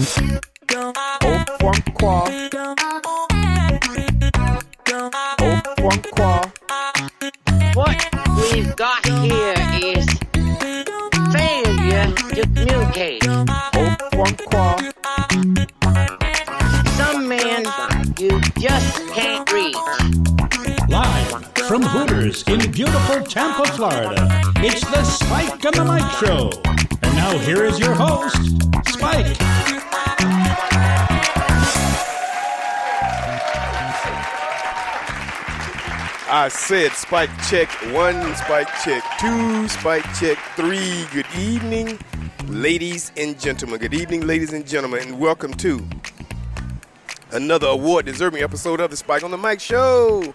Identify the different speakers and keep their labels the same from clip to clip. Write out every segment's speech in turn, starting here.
Speaker 1: What we've got here is failure to communicate. Some men you just can't reach.
Speaker 2: Live from Hooters in beautiful Tampa, Florida, it's the Spike and the Mike Show. And now here is your host, Spike.
Speaker 3: I said spike check 1, spike check 2, spike check 3. Good evening, ladies and gentlemen. Good evening, ladies and gentlemen, and welcome to another award-deserving episode of the Spike on the Mike Show.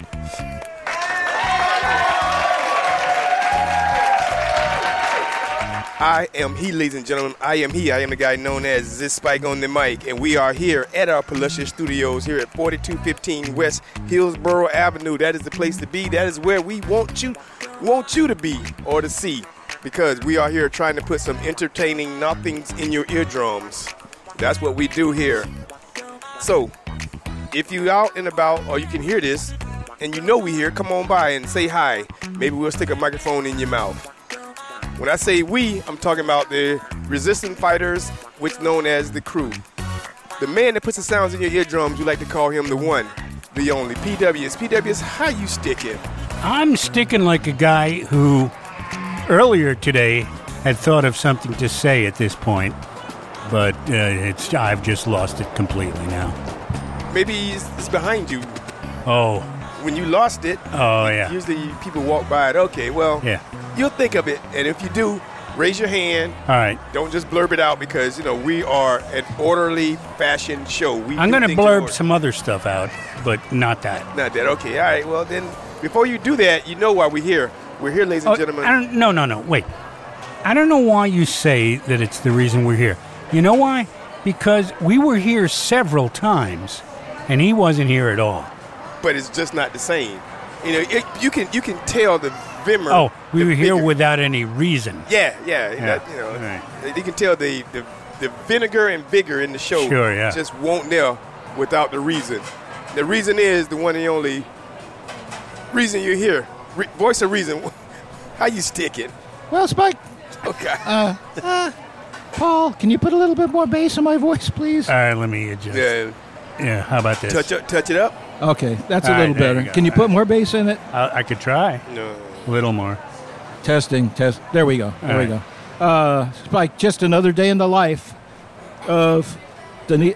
Speaker 3: I am he, ladies and gentlemen. I am he. I am the guy known as this Spike on the Mic, and we are here at our Palusha Studios here at 4215 West Hillsborough Avenue. That is the place to be. That is where we want you to be or to see, because we are here trying to put some entertaining nothings in your eardrums. That's what we do here. So, if you're out and about or you can hear this and you know we here, come on by and say hi. Maybe we'll stick a microphone in your mouth. When I say we, I'm talking about the resistance fighters, which known as the crew. The man that puts the sounds in your eardrums, we like to call him the one, the only, PWS. PWS, how you sticking?
Speaker 2: I'm sticking like a guy who earlier today had thought of something to say at this point, but I've just lost it completely now.
Speaker 3: Maybe it's behind you.
Speaker 2: Oh.
Speaker 3: When you lost it,
Speaker 2: yeah.
Speaker 3: Usually people walk by it. Okay, well,
Speaker 2: yeah.
Speaker 3: You'll think of it, and if you do, raise your hand.
Speaker 2: All right.
Speaker 3: Don't just blurb it out, because, we are an orderly fashion show.
Speaker 2: I'm going to blurb some other stuff out, but not that.
Speaker 3: Not that. Okay, all right. Well, then, before you do that, you know why we're here. We're here, ladies and gentlemen.
Speaker 2: No. Wait. I don't know why you say that it's the reason we're here. You know why? Because we were here several times, and he wasn't here at all.
Speaker 3: But it's just not the same. You can tell the vimmer.
Speaker 2: Oh, we were here without any reason.
Speaker 3: Yeah.
Speaker 2: Right.
Speaker 3: You can tell the vinegar and vigor in the show.
Speaker 2: Sure, yeah.
Speaker 3: Just won't there without the reason. The reason is the one and only reason you're here. Voice of reason. How you stick it?
Speaker 4: Well, Spike.
Speaker 3: Okay.
Speaker 4: Paul, can you put a little bit more bass in my voice, please?
Speaker 2: All right, let me adjust. Yeah, how about this?
Speaker 3: Touch it up.
Speaker 4: Okay, that's
Speaker 2: All
Speaker 4: a little
Speaker 2: right, there
Speaker 4: better.
Speaker 2: you go.
Speaker 4: Can you put more bass in it?
Speaker 2: I could try.
Speaker 3: No.
Speaker 2: A little more.
Speaker 4: Testing. There we go. There we go. Spike, just another day in the life of Ivan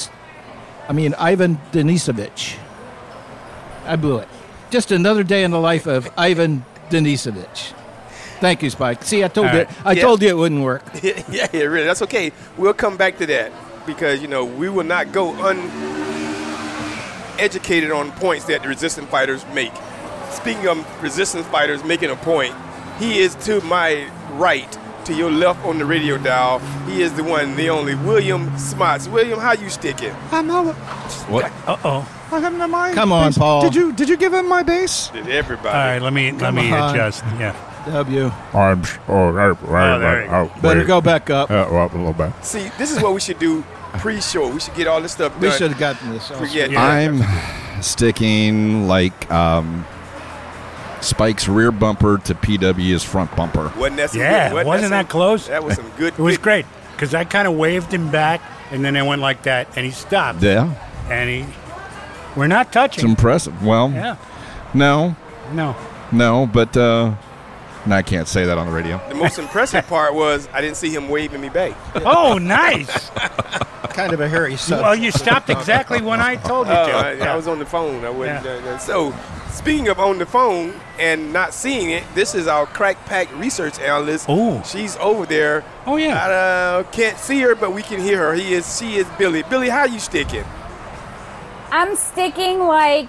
Speaker 4: Denisovich. I blew it. Just another day in the life of Ivan Denisovich. Thank you, Spike. See, I told you. I told you it wouldn't work.
Speaker 3: Yeah, really. That's okay. We'll come back to that, because we will not go uneducated on points that the resistance fighters make. Speaking of resistance fighters making a point, he is to my right, to your left on the radio dial. He is the one, the only, William Smots. William, how you sticking?
Speaker 4: What?
Speaker 2: Uh-oh.
Speaker 4: Come on, Paul.
Speaker 5: Did you give him my bass?
Speaker 3: Did everybody?
Speaker 2: All right, let me adjust. Yeah.
Speaker 4: W.
Speaker 2: There you go.
Speaker 4: Better go back up.
Speaker 6: A little bit.
Speaker 3: See, this is what we should do pre-show. We should get all this stuff done.
Speaker 4: We should have gotten this.
Speaker 6: I'm sticking like Spike's rear bumper to PW's front bumper.
Speaker 3: Wasn't that some good?
Speaker 2: Wasn't that close?
Speaker 3: That was some good.
Speaker 2: It was great, because I kind of waved him back, and then I went like that, and he stopped.
Speaker 6: Yeah.
Speaker 2: And we're not touching.
Speaker 6: It's impressive. Well,
Speaker 2: yeah.
Speaker 6: No, but I can't say that on the radio.
Speaker 3: The most impressive part was I didn't see him waving me back.
Speaker 2: Oh, nice.
Speaker 4: Kind of a hairy son.
Speaker 2: Well, you stopped exactly when I told you to.
Speaker 3: I was on the phone. I wouldn't. So, speaking of on the phone and not seeing it, this is our Crack Pack research analyst.
Speaker 2: Oh.
Speaker 3: She's over there.
Speaker 2: Oh, yeah.
Speaker 3: I can't see her, but we can hear her. She is Billy. Billy, how you sticking?
Speaker 7: I'm sticking like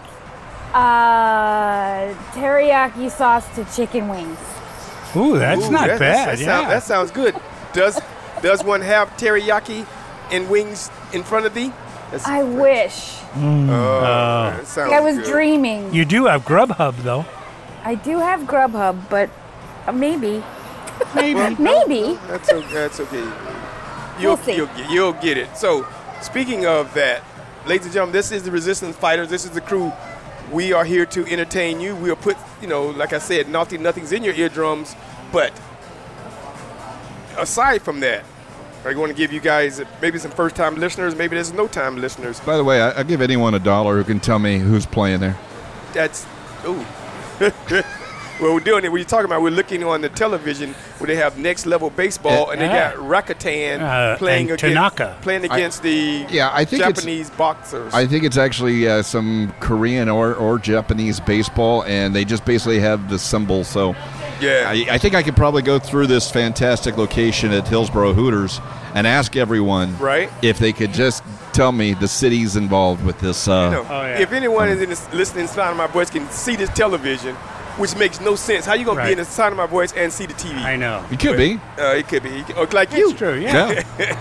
Speaker 7: teriyaki sauce to chicken wings.
Speaker 2: Ooh, that's not bad.
Speaker 3: That sounds good. Does one have teriyaki and wings in front of thee?
Speaker 7: I wish.
Speaker 3: That sounds
Speaker 7: I was
Speaker 3: good.
Speaker 7: dreaming.
Speaker 2: You do have Grubhub, though.
Speaker 7: I do have Grubhub, but maybe.
Speaker 2: Maybe.
Speaker 7: Maybe.
Speaker 3: That's okay.
Speaker 7: We'll see.
Speaker 3: You'll get it. So Speaking of that, ladies and gentlemen, this is the Resistance Fighters. This is the crew. We are here to entertain you. We'll put, like I said, nothing's in your eardrums. But aside from that, I want to give you guys maybe some first-time listeners. Maybe there's no-time listeners.
Speaker 6: By the way, I give anyone $1 who can tell me who's playing there.
Speaker 3: That's, ooh. Well, we're doing it. We're talking about, we're looking on the television where they have Next Level Baseball, and they got Rakuten playing against the Japanese boxers.
Speaker 6: I think it's actually some Korean or Japanese baseball, and they just basically have the symbol. So,
Speaker 3: yeah,
Speaker 6: I think I could probably go through this fantastic location at Hillsboro Hooters and ask everyone if they could just tell me the cities involved with this.
Speaker 3: If anyone is listening to my voice can see this television, which makes no sense. How you going to be in the sound of my voice and see the TV?
Speaker 2: I know.
Speaker 6: It could be.
Speaker 3: It could be. Like you.
Speaker 2: It's true, yeah.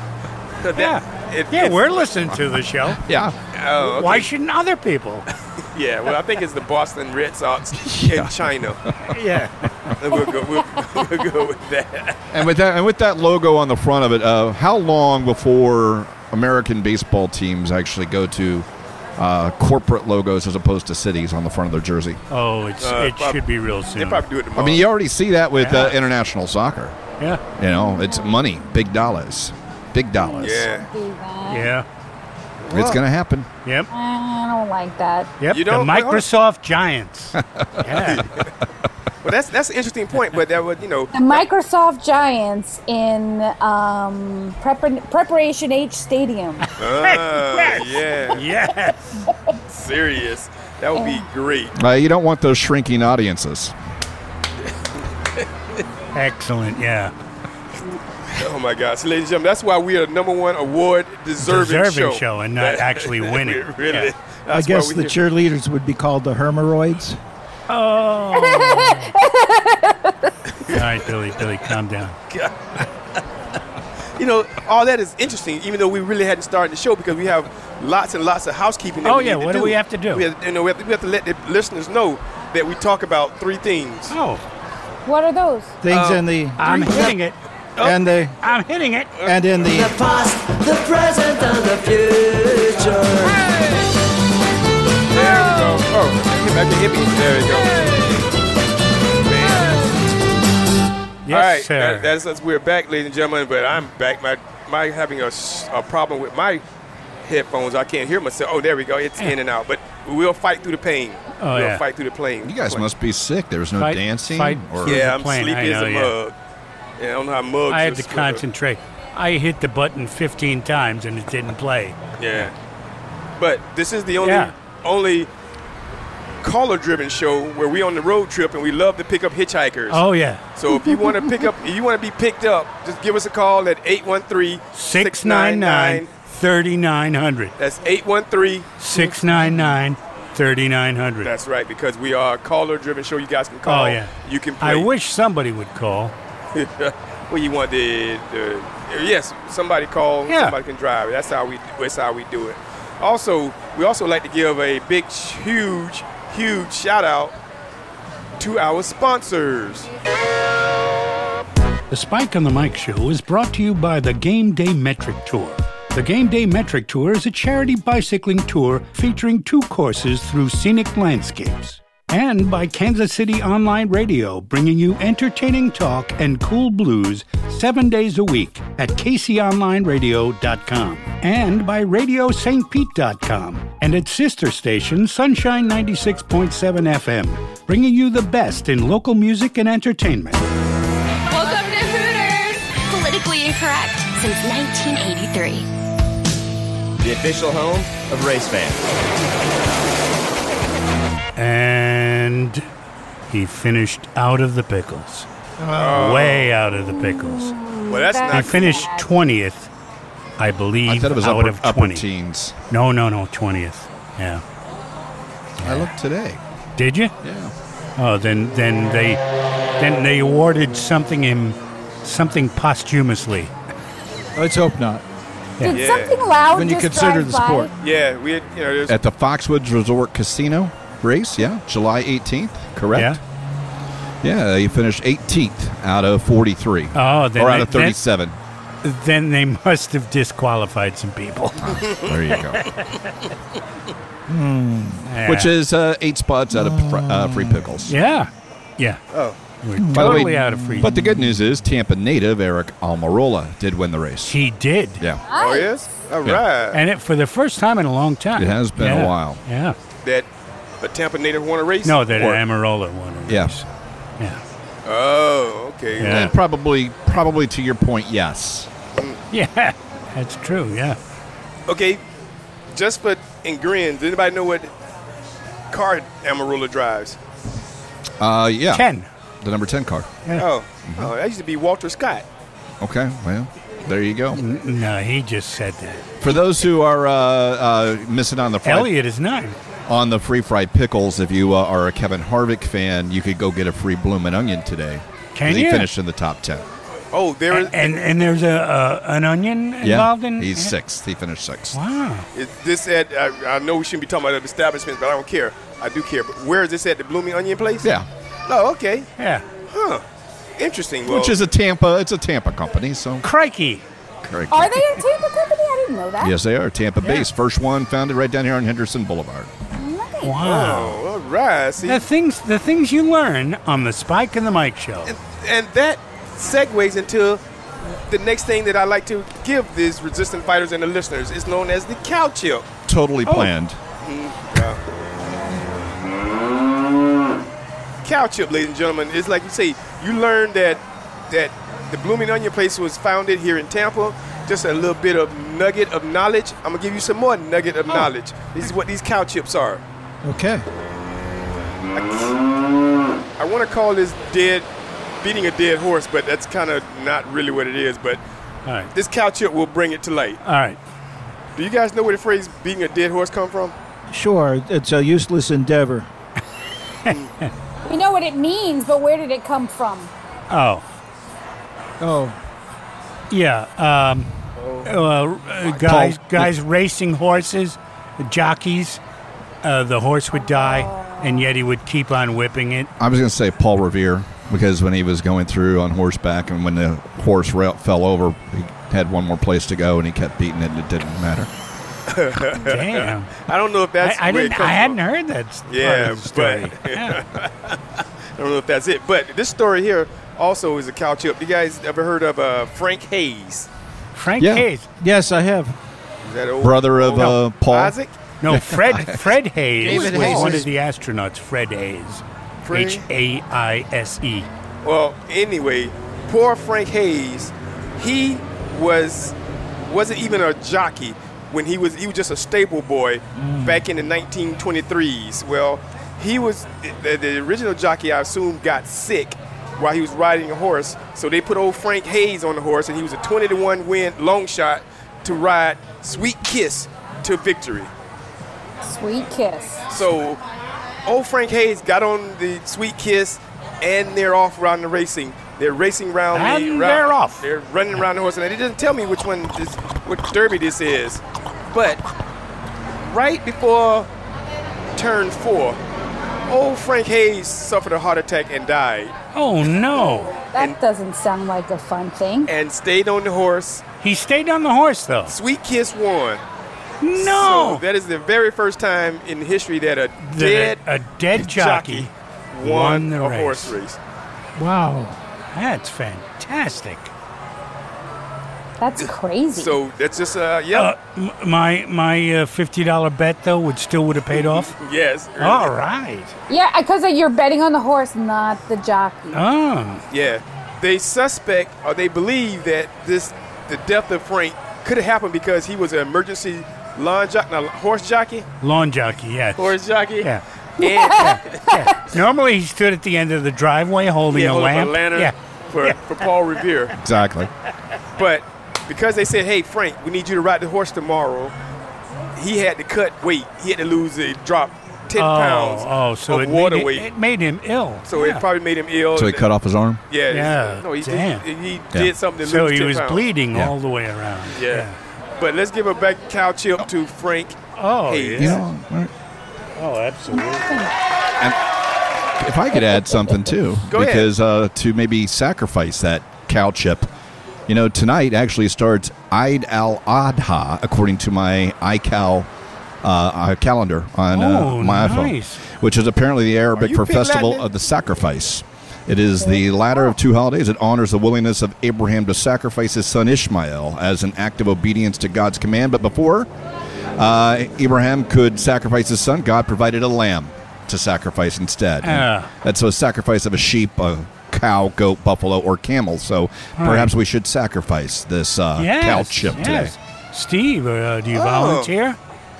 Speaker 2: We're listening to the show.
Speaker 6: Yeah.
Speaker 3: Okay.
Speaker 2: Why shouldn't other people?
Speaker 3: Yeah, well, I think it's the Boston Red Sox in China.
Speaker 2: Yeah.
Speaker 3: We'll go with that.
Speaker 6: And with that logo on the front of it, how long before American baseball teams actually go to corporate logos as opposed to cities on the front of their jersey?
Speaker 2: Oh, it should be real soon.
Speaker 3: They probably do it tomorrow.
Speaker 6: I mean, you already see that with international soccer.
Speaker 2: Yeah.
Speaker 6: It's money, big dollars. Big dollars.
Speaker 2: Yeah.
Speaker 6: It's going to happen.
Speaker 2: Yep.
Speaker 7: I don't like that.
Speaker 2: Yep.
Speaker 3: You
Speaker 2: the
Speaker 3: don't,
Speaker 2: Microsoft Giants. Yeah.
Speaker 3: Well, that's an interesting point, but that would,
Speaker 7: The Microsoft Giants in Preparation H Stadium.
Speaker 3: Yeah.
Speaker 2: Yes.
Speaker 3: Serious. That would be great.
Speaker 6: You don't want those shrinking audiences.
Speaker 2: Excellent, yeah.
Speaker 3: Oh, my God. So, ladies and gentlemen, that's why we are the #1 award-deserving show.
Speaker 2: And not actually winning.
Speaker 3: Really.
Speaker 2: Yeah.
Speaker 4: I guess the cheerleaders would be called the Hermoroids.
Speaker 2: Oh. All right, Billy, calm down.
Speaker 3: All that is interesting, even though we really hadn't started the show because we have lots and lots of housekeeping that we need to do.
Speaker 2: What do we have to do?
Speaker 3: We have to let the listeners know that we talk about 3 things.
Speaker 2: Oh.
Speaker 7: What are those?
Speaker 4: Things in the...
Speaker 2: I'm hitting it.
Speaker 4: And
Speaker 2: I'm hitting it.
Speaker 4: And in the
Speaker 5: past, the present, and the future.
Speaker 3: There we go. Oh, get back to hippie. There we go. Man.
Speaker 2: Yes,
Speaker 3: all right,
Speaker 2: sir.
Speaker 3: That's we're back, ladies and gentlemen. But I'm back. My having a problem with my headphones. I can't hear myself. Oh, there we go. It's in and out. But we'll fight through the pain. We'll fight through the pain.
Speaker 6: You guys must be sick. There's no dancing.
Speaker 3: I'm sleepy as a mug. Yeah, I don't know how mugs.
Speaker 2: I had to concentrate. I hit the button 15 times and it didn't play.
Speaker 3: Yeah. But this is the only caller-driven show where we on the road trip and we love to pick up hitchhikers.
Speaker 2: Oh, yeah.
Speaker 3: So if you want to be picked up, just give us a call at 813-699-3900. That's 813-699-3900. That's right, because we are a caller-driven show. You guys can call.
Speaker 2: Oh, yeah.
Speaker 3: You can play.
Speaker 2: I wish somebody would call.
Speaker 3: Well, you want yes, somebody call, somebody can drive. That's how we do it. Also, we also like to give a big, huge shout out to our sponsors.
Speaker 2: The Spike on the Mic show is brought to you by the Game Day Metric Tour. The Game Day Metric Tour is a charity bicycling tour featuring 2 courses through scenic landscapes. And by Kansas City Online Radio, bringing you entertaining talk and cool blues 7 days a week at kconlineradio.com. And by RadioSt. Pete.com and its sister station, Sunshine 96.7 FM, bringing you the best in local music and entertainment.
Speaker 8: Welcome to Hooters! Politically incorrect since 1983.
Speaker 9: The official home of race fans.
Speaker 2: And he finished out of the pickles. Way out of the pickles.
Speaker 3: Well, that's not.
Speaker 2: He finished 20th, I believe.
Speaker 6: I thought it was
Speaker 2: out of 20.
Speaker 6: upper teens.
Speaker 2: No, 20th. Yeah.
Speaker 6: I looked today.
Speaker 2: Did you?
Speaker 6: Yeah.
Speaker 2: Oh, then they awarded something posthumously.
Speaker 4: Let's hope not.
Speaker 7: Did something loud
Speaker 4: when you
Speaker 7: just
Speaker 4: consider
Speaker 7: drive
Speaker 4: the sport?
Speaker 7: by?
Speaker 3: Yeah, we had,
Speaker 6: at the Foxwoods Resort Casino race, July 18th, correct?
Speaker 2: Yeah.
Speaker 6: Yeah, you finished 18th out of 43.
Speaker 2: Oh, then
Speaker 6: or out of 37.
Speaker 2: Then they must have disqualified some people.
Speaker 6: There you go.
Speaker 2: Yeah.
Speaker 6: Which is 8 spots out of free pickles.
Speaker 2: Yeah.
Speaker 3: Oh.
Speaker 2: We're
Speaker 6: By the
Speaker 2: totally
Speaker 6: way,
Speaker 2: out of free.
Speaker 6: But the good news is Tampa native Eric Almirola did win the race.
Speaker 2: He did.
Speaker 6: Yeah.
Speaker 3: Oh, yes? All right.
Speaker 2: And for the first time in a long time.
Speaker 6: It has been a while.
Speaker 2: Yeah.
Speaker 3: That a Tampa native won a race?
Speaker 2: No, that
Speaker 6: Or-
Speaker 2: Amarola won a race.
Speaker 6: Yeah.
Speaker 2: Yeah.
Speaker 3: Oh, okay.
Speaker 2: Yeah.
Speaker 6: And probably to your point, yes.
Speaker 2: Yeah. That's true, yeah.
Speaker 3: Okay, just for ingredients, does anybody know what car Amarola drives?
Speaker 6: Yeah.
Speaker 2: 10.
Speaker 6: The number 10 car.
Speaker 3: Oh, that used to be Walter Scott.
Speaker 6: Okay, well, there you go.
Speaker 2: No, he just said that.
Speaker 6: For those who are missing on the
Speaker 2: Elliot is 9.
Speaker 6: on the free fried pickles, if you are a Kevin Harvick fan, you could go get a free bloomin' onion today.
Speaker 2: Can
Speaker 6: He
Speaker 2: you?
Speaker 6: finished in the top 10.
Speaker 3: Oh, there is.
Speaker 2: And there's an onion involved in
Speaker 6: he's 6th. He finished 6th.
Speaker 2: Wow.
Speaker 3: Is this at? I know we shouldn't be talking about the establishments, but I don't care. I do care. But where is this at? The Blooming Onion place?
Speaker 6: Yeah,
Speaker 3: Oh, okay.
Speaker 2: Yeah.
Speaker 3: Huh. Interesting. Well,
Speaker 6: which is it's a Tampa company, so.
Speaker 2: Crikey.
Speaker 6: Correct.
Speaker 7: Are they a Tampa company? I didn't know that.
Speaker 6: Yes, they are. Tampa based. First one founded right down here on Henderson Boulevard.
Speaker 7: Nice.
Speaker 2: Wow.
Speaker 3: Oh, all right. See,
Speaker 2: The things you learn on the Spike and the Mike show.
Speaker 3: and that segues into the next thing that I like to give these resistant fighters and the listeners. It's known as the cow chip.
Speaker 6: Totally planned.
Speaker 3: Cow chip, ladies and gentlemen, is like you say, you learn that the Blooming Onion place was founded here in Tampa. Just a little bit of nugget of knowledge. I'm gonna give you some more nugget of knowledge. This is what these cow chips are.
Speaker 4: Okay.
Speaker 3: I want to call this beating a dead horse, but that's kind of not really what it is. But
Speaker 2: All right.
Speaker 3: this cow chip will bring it to light.
Speaker 2: All right.
Speaker 3: Do you guys know where the phrase beating a dead horse come from?
Speaker 4: Sure, it's a useless endeavor.
Speaker 7: We know what it means, but where did it come from?
Speaker 2: Oh.
Speaker 4: Oh,
Speaker 2: Yeah. Guys racing horses, jockeys. The horse would die, and yet he would keep on whipping it.
Speaker 6: I was going to say Paul Revere, because when he was going through on horseback and when the horse fell over, he had one more place to go and he kept beating it and it didn't matter.
Speaker 2: Damn.
Speaker 3: I don't know if that's
Speaker 2: I
Speaker 3: where it
Speaker 2: didn't.
Speaker 3: comes
Speaker 2: I hadn't
Speaker 3: from.
Speaker 2: heard that. Part
Speaker 3: Yeah,
Speaker 2: of the story.
Speaker 3: but
Speaker 2: Yeah.
Speaker 3: I don't know if that's it. But this story here also is a cow chip. You guys ever heard of Frank Hayes?
Speaker 2: Frank
Speaker 6: Yeah.
Speaker 2: Hayes.
Speaker 4: yes, I have.
Speaker 3: Is that old,
Speaker 6: Brother of
Speaker 3: old
Speaker 6: Paul.
Speaker 3: Isaac?
Speaker 2: No, Fred Hayes
Speaker 3: David
Speaker 2: was
Speaker 3: Hayes.
Speaker 2: one of the astronauts. Fred Hayes.
Speaker 3: Fred-
Speaker 2: Haise.
Speaker 3: Well, anyway, poor Frank Hayes, he wasn't even a jockey when he was just a stable boy back in the 1923s. Well, he was the original jockey, I assume, got sick while he was riding a horse. So they put old Frank Hayes on the horse, and he was a 20-1 win long shot to ride Sweet Kiss to victory.
Speaker 7: Sweet kiss.
Speaker 3: So old Frank Hayes got on the Sweet Kiss, and they're off around the racing. They're racing around
Speaker 2: And they're off.
Speaker 3: They're running around the horse, and they didn't tell me what derby this is. But right before turn 4, old Frank Hayes suffered a heart attack and died,
Speaker 2: Oh no!
Speaker 7: That doesn't sound like a fun thing.
Speaker 3: and stayed on the horse.
Speaker 2: He stayed on the horse though.
Speaker 3: Sweet Kiss won.
Speaker 2: No.
Speaker 3: So that is the very first time in history that a
Speaker 2: dead jockey
Speaker 3: won
Speaker 2: the
Speaker 3: a
Speaker 2: race.
Speaker 3: horse race.
Speaker 2: Wow, that's fantastic.
Speaker 7: That's crazy.
Speaker 3: So that's just
Speaker 2: My $50 bet though would have paid off.
Speaker 3: yes.
Speaker 2: All right.
Speaker 7: yeah, because you're betting on the horse, not the jockey.
Speaker 2: Oh.
Speaker 3: Yeah, they suspect or they believe that the death of Frank could have happened because he was an emergency horse jockey.
Speaker 2: Lawn jockey. Yes.
Speaker 3: Horse jockey.
Speaker 2: Yeah.
Speaker 3: And
Speaker 2: Yeah. Normally he stood at the end of the driveway holding a
Speaker 3: hold up
Speaker 2: lamp.
Speaker 3: a lantern
Speaker 2: Yeah.
Speaker 3: for Paul Revere.
Speaker 6: Exactly.
Speaker 3: But because they said, "Hey Frank, we need you to ride the horse tomorrow," he had to cut weight. He had to drop 10 pounds
Speaker 2: so
Speaker 3: of
Speaker 2: it
Speaker 3: water
Speaker 2: made
Speaker 3: weight.
Speaker 2: it made him ill.
Speaker 3: So it probably made him ill.
Speaker 6: So he cut off his arm?
Speaker 3: Yeah.
Speaker 2: Yeah,
Speaker 3: No, he
Speaker 2: damn.
Speaker 3: did something to
Speaker 2: So
Speaker 3: lose
Speaker 2: he
Speaker 3: 10
Speaker 2: was
Speaker 3: pounds.
Speaker 2: bleeding
Speaker 6: Yeah.
Speaker 2: all the way around.
Speaker 3: Yeah. But let's give a back cow chip to Frank.
Speaker 2: Oh,
Speaker 3: Hayes.
Speaker 6: You
Speaker 2: yeah.
Speaker 6: know, right.
Speaker 2: Oh, absolutely.
Speaker 6: And if I could add something too,
Speaker 3: Go ahead.
Speaker 6: because to maybe sacrifice that cow chip, You know, tonight actually starts Eid al-Adha, according to my iCal calendar on my iPhone, which is apparently the Arabic for Festival of the Sacrifice. It is the latter of two holidays. It honors the willingness of Abraham to sacrifice his son Ishmael as an act of obedience to God's command. But before Abraham could sacrifice his son, God provided a lamb to sacrifice instead. That's a sacrifice of a sheep, a cow, goat, buffalo, or camel. So perhaps we should sacrifice this cow chip today.
Speaker 2: Steve, do you volunteer?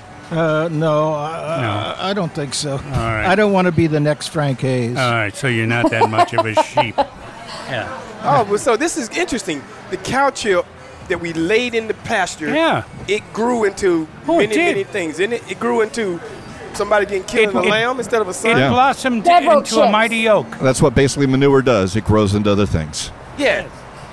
Speaker 4: No, I don't think so.
Speaker 2: All right.
Speaker 4: I don't want to be the next Frank Hayes.
Speaker 2: All right, so you're not that much of a sheep. Yeah.
Speaker 3: Oh, well, so this is interesting. The cow chip that we laid in the pasture, it grew into many things, didn't it? It grew into somebody getting killed in a lamb instead of a son.
Speaker 2: It blossomed into a mighty oak.
Speaker 6: That's what basically manure does. It grows into other things.
Speaker 3: Yeah.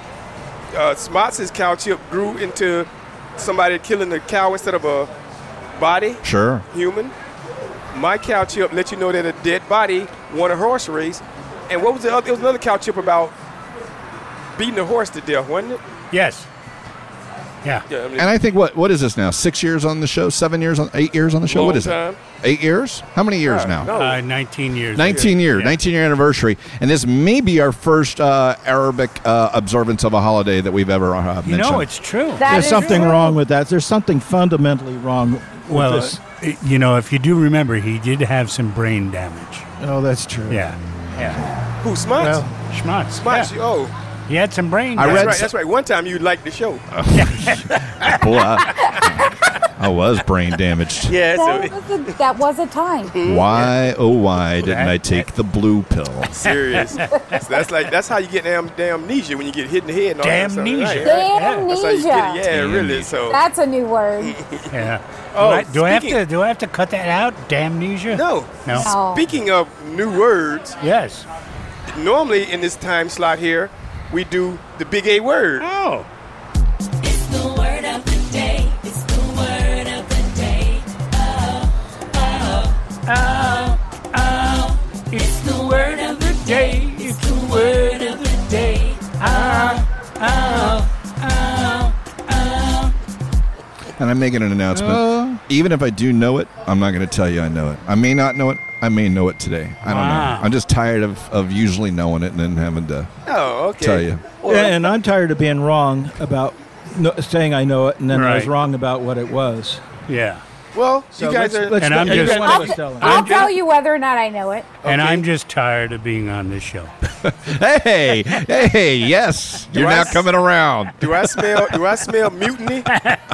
Speaker 3: Smots' cow chip grew into somebody killing the cow instead of a body.
Speaker 6: Sure.
Speaker 3: Human. My cow chip let you know that a dead body won a horse race. And what was the other? It was another cow chip about beating a horse to death, wasn't it?
Speaker 2: Yes. Yeah.
Speaker 3: I mean,
Speaker 6: And I think, what is this now? 6 years on the show? 7 years? 8 years on the show?
Speaker 3: Long
Speaker 6: What is
Speaker 3: time.
Speaker 6: it? 8 years? How many years now?
Speaker 3: No.
Speaker 2: 19 years.
Speaker 6: 19 years. 19-year anniversary. And this may be our first Arabic observance of a holiday that we've ever mentioned.
Speaker 2: You know, it's true.
Speaker 4: There's something wrong with that. There's something fundamentally wrong with this.
Speaker 2: You know, if you do remember, he did have some brain damage.
Speaker 4: Oh, that's true.
Speaker 2: Yeah.
Speaker 3: Who, Smots?
Speaker 2: Well, Schmutz.
Speaker 3: Smots,
Speaker 2: Yeah. He had some brain
Speaker 6: I
Speaker 2: damage.
Speaker 6: read
Speaker 3: That's right. One time you liked the show.
Speaker 6: Boy, I was brain damaged.
Speaker 3: Yeah.
Speaker 7: That was a time.
Speaker 6: Why, oh why didn't I take the blue pill?
Speaker 3: Serious. So that's how you get amnesia when you get hit in the head. And all that stuff,
Speaker 2: Damnesia.
Speaker 3: right?
Speaker 7: Damnesia.
Speaker 3: That's how you get it. Yeah, really. So.
Speaker 7: That's a new word.
Speaker 2: Yeah.
Speaker 3: Oh,
Speaker 2: Do I have to cut that out? Damnesia?
Speaker 3: No.
Speaker 2: No.
Speaker 3: Speaking of new words,
Speaker 2: Yes.
Speaker 3: normally in this time slot here, we do the big A word.
Speaker 2: Oh.
Speaker 5: It's the word of the day. It's the word of the day.
Speaker 2: It's the word of the day. It's the word of the day.
Speaker 6: And I'm making an announcement. Even if I do know it, I'm not going to tell you I know it. I may not know it. I may know it today. I don't know. I'm just tired of usually knowing it and then having to tell you.
Speaker 4: And I'm tired of being wrong about saying I know it, and then I was wrong about what it was.
Speaker 2: Yeah.
Speaker 3: Well,
Speaker 4: So
Speaker 3: you guys are.
Speaker 2: And I'm just-
Speaker 7: I'll tell you whether or not I know it.
Speaker 2: And I'm just tired of being on this show.
Speaker 6: Hey, yes, you're now coming around.
Speaker 3: Do I smell mutiny?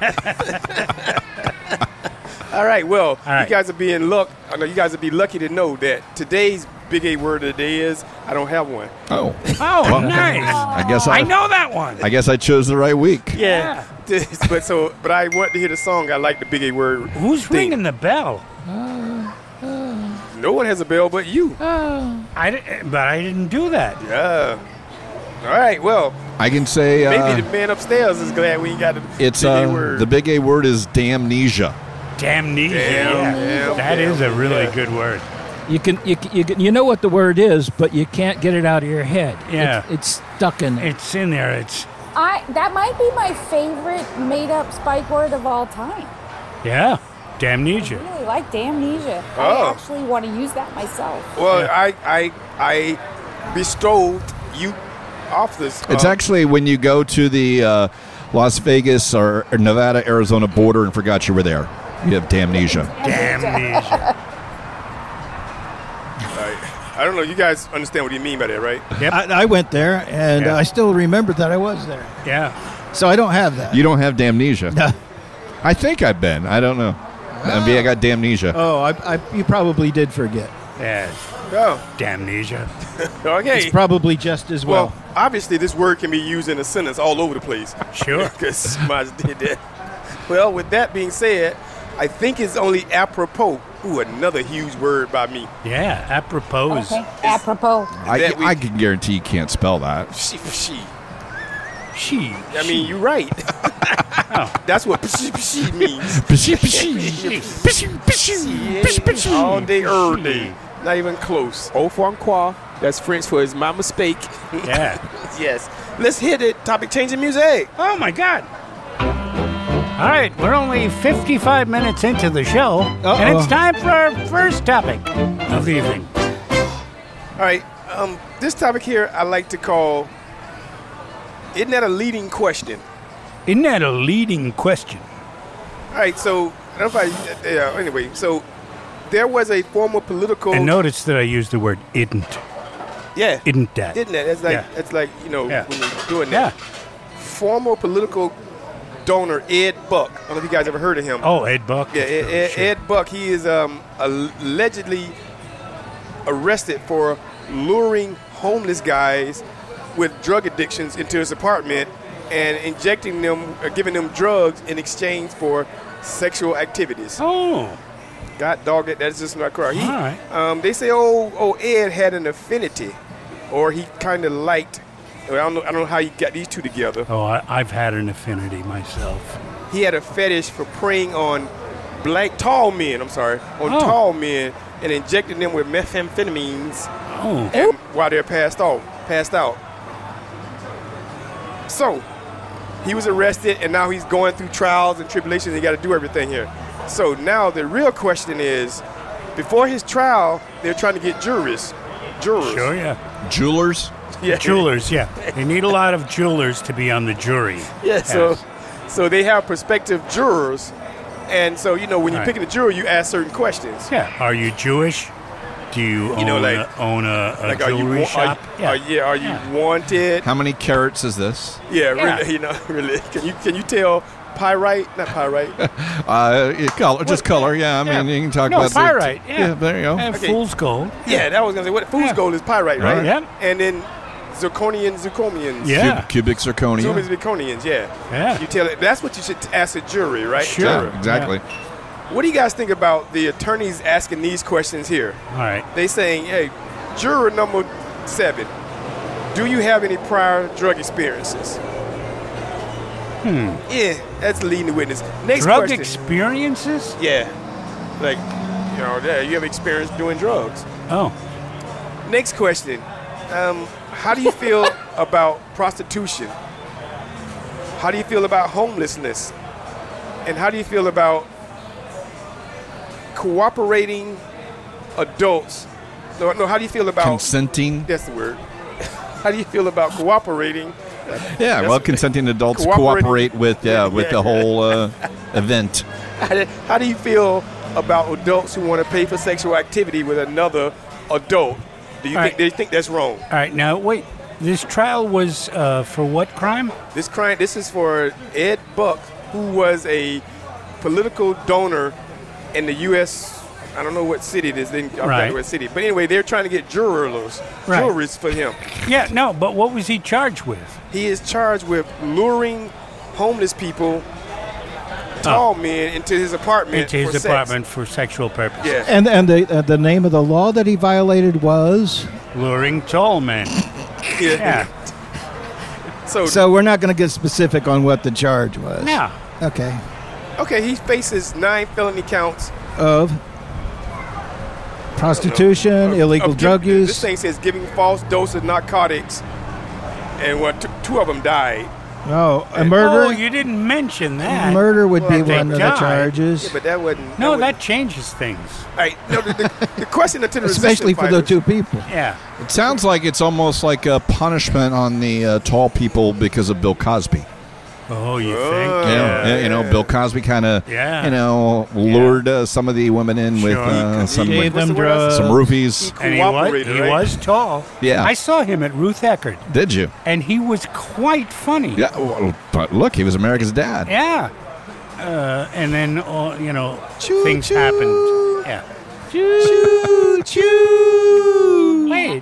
Speaker 3: All right. Well,
Speaker 2: right.
Speaker 3: you guys are being I know you guys would be lucky to know that today's big A word of the day is I don't have one.
Speaker 6: Oh,
Speaker 2: Oh, nice.
Speaker 6: I guess
Speaker 2: I know that one.
Speaker 6: I guess I chose the right week.
Speaker 3: Yeah. but I want to hear the song. I like the big A word.
Speaker 2: Who's ringing the bell?
Speaker 3: No one has a bell but you.
Speaker 2: But I didn't do that.
Speaker 3: Yeah. All right. Well,
Speaker 6: I can say
Speaker 3: maybe the man upstairs is glad we ain't got the
Speaker 6: it's
Speaker 3: big A word.
Speaker 6: the big A word is damnesia.
Speaker 2: Damnesia. That is a really good word.
Speaker 4: You know what the word is, but you can't get it out of your head.
Speaker 2: Yeah.
Speaker 4: It's stuck in there.
Speaker 2: It's in there. It's
Speaker 7: That might be my favorite made-up Spike word of all time.
Speaker 2: damnesia.
Speaker 7: I really like damnesia.
Speaker 3: Oh.
Speaker 7: I actually want to use that myself.
Speaker 3: Well, I bestowed you off this.
Speaker 6: It's actually when you go to the Las Vegas or Nevada-Arizona border and forgot you were there. You have damnesia.
Speaker 2: Damnesia.
Speaker 3: I don't know. You guys understand what you mean by that, right?
Speaker 2: Yep.
Speaker 4: I went there, and I still remember that I was there.
Speaker 2: Yeah.
Speaker 4: So I don't have that.
Speaker 6: You don't have damnesia.
Speaker 4: No.
Speaker 6: I think I've been. I don't know. Maybe I got damnesia.
Speaker 4: Oh, you probably did forget.
Speaker 2: Yeah.
Speaker 3: Oh.
Speaker 2: Damnesia.
Speaker 3: Okay.
Speaker 4: It's probably just as well.
Speaker 3: Well, obviously, this word can be used in a sentence all over the place.
Speaker 2: Sure.
Speaker 3: Because somebody did that. Well, with that being said, I think it's only apropos. Ooh, another huge word by me.
Speaker 2: Yeah, apropos.
Speaker 7: Okay. Apropos.
Speaker 6: I can guarantee you can't spell that.
Speaker 3: She.
Speaker 2: She.
Speaker 3: I mean, you're right. That's what she means. All day, every day. Not even close. Au revoir. That's French for his mama spake.
Speaker 2: Yeah.
Speaker 3: Yes. let's hit it. Topic changing music.
Speaker 2: Oh, my God. All right, we're only 55 minutes into the show, and it's time for our first topic of the evening.
Speaker 3: All right, this topic here I like to call, isn't that a leading question?
Speaker 2: Isn't that a leading question?
Speaker 3: All right, so, anyway, so there was a former political...
Speaker 2: And notice that I used the word isn't.
Speaker 3: Yeah.
Speaker 2: Isn't that?
Speaker 3: Isn't that? It's like, when you're doing that. Former political donor Ed Buck. I don't know if you guys ever heard of him.
Speaker 2: Oh, Ed Buck.
Speaker 3: Yeah, Ed Buck. He is allegedly arrested for luring homeless guys with drug addictions into his apartment and injecting them, or giving them drugs in exchange for sexual activities.
Speaker 2: Oh.
Speaker 3: God dog it. That's just not correct.
Speaker 2: All right.
Speaker 3: They say, Ed had an affinity, or he kind of liked. I don't know how you got these two together.
Speaker 2: Oh, I've had an affinity myself.
Speaker 3: He had a fetish for preying on tall men and injecting them with methamphetamines while they're passed out. So, he was arrested, and now he's going through trials and tribulations. He got to do everything here. So now the real question is, before his trial, they're trying to get jurors.
Speaker 2: Sure, yeah.
Speaker 6: Jewelers?
Speaker 3: Yeah.
Speaker 2: Jewelers, yeah. They need a lot of jewelers to be on the jury.
Speaker 3: Yeah, so they have prospective jurors. And so, when you're picking a juror, you ask certain questions.
Speaker 2: Yeah. Are you Jewish? Do you own a jewelry shop?
Speaker 3: Are you wanted?
Speaker 6: How many carats is this?
Speaker 3: Yeah, really, really. Can you tell pyrite? Not pyrite.
Speaker 6: Color. Yeah, I mean, you can talk about
Speaker 2: pyrite.
Speaker 6: Yeah, there you go.
Speaker 2: And fool's gold.
Speaker 3: Yeah, that was gonna say what fool's gold is pyrite, right?
Speaker 2: Yeah.
Speaker 3: And then zirconians.
Speaker 2: Yeah.
Speaker 6: Cubic zirconia.
Speaker 3: Cubic zirconians. Yeah. You tell it. That's what you should ask a jury, right?
Speaker 2: Sure.
Speaker 6: Yeah, exactly.
Speaker 2: Yeah.
Speaker 3: What do you guys think about the attorneys asking these questions here?
Speaker 2: All right.
Speaker 3: They saying, hey, juror number 7, do you have any prior drug experiences? Yeah, that's leading the witness. Next
Speaker 2: drug
Speaker 3: question.
Speaker 2: Experiences?
Speaker 3: Yeah. Like, you have experience doing drugs.
Speaker 2: Oh.
Speaker 3: Next question. How do you feel about prostitution? How do you feel about homelessness? And how do you feel about cooperating adults? No, how do you feel about...
Speaker 6: Consenting?
Speaker 3: That's the word. How do you feel about cooperating?
Speaker 6: Consenting adults cooperate with the whole event.
Speaker 3: How do you feel about adults who want to pay for sexual activity with another adult? Do you think that's wrong?
Speaker 2: All right, now wait. This trial was for what crime?
Speaker 3: This is for Ed Buck, who was a political donor in the U.S. I don't know what city it is. I forgot what city. But anyway, they're trying to get jurors for him.
Speaker 2: Yeah, no, but what was he charged with?
Speaker 3: He is charged with luring homeless people, tall men, into his apartment
Speaker 2: for sexual purposes.
Speaker 3: Yeah.
Speaker 4: And the name of the law that he violated was?
Speaker 2: Luring tall men. Yeah.
Speaker 4: So we're not going to get specific on what the charge was.
Speaker 2: No.
Speaker 4: Okay.
Speaker 3: Okay, he faces 9 felony counts
Speaker 4: of prostitution, illegal drug use.
Speaker 3: This thing says giving false dose of narcotics, and 2 of them died.
Speaker 4: Oh, a murder?
Speaker 2: Oh, you didn't mention that.
Speaker 4: Murder would be one of the charges.
Speaker 3: Yeah, but that wouldn't...
Speaker 2: that changes things.
Speaker 3: All right, the question to the
Speaker 4: especially for the 2 people.
Speaker 2: Yeah.
Speaker 6: It sounds like it's almost like a punishment on the tall people because of Bill Cosby.
Speaker 2: Oh, you think?
Speaker 6: Yeah. Bill Cosby kind of, lured some of the women in with some roofies.
Speaker 2: And he was tall.
Speaker 6: Yeah.
Speaker 2: I saw him at Ruth Eckerd.
Speaker 6: Did you?
Speaker 2: And he was quite funny.
Speaker 6: Yeah, well, but look, he was America's dad.
Speaker 2: Yeah. And then, things happened. Yeah. Choo, choo. Wait.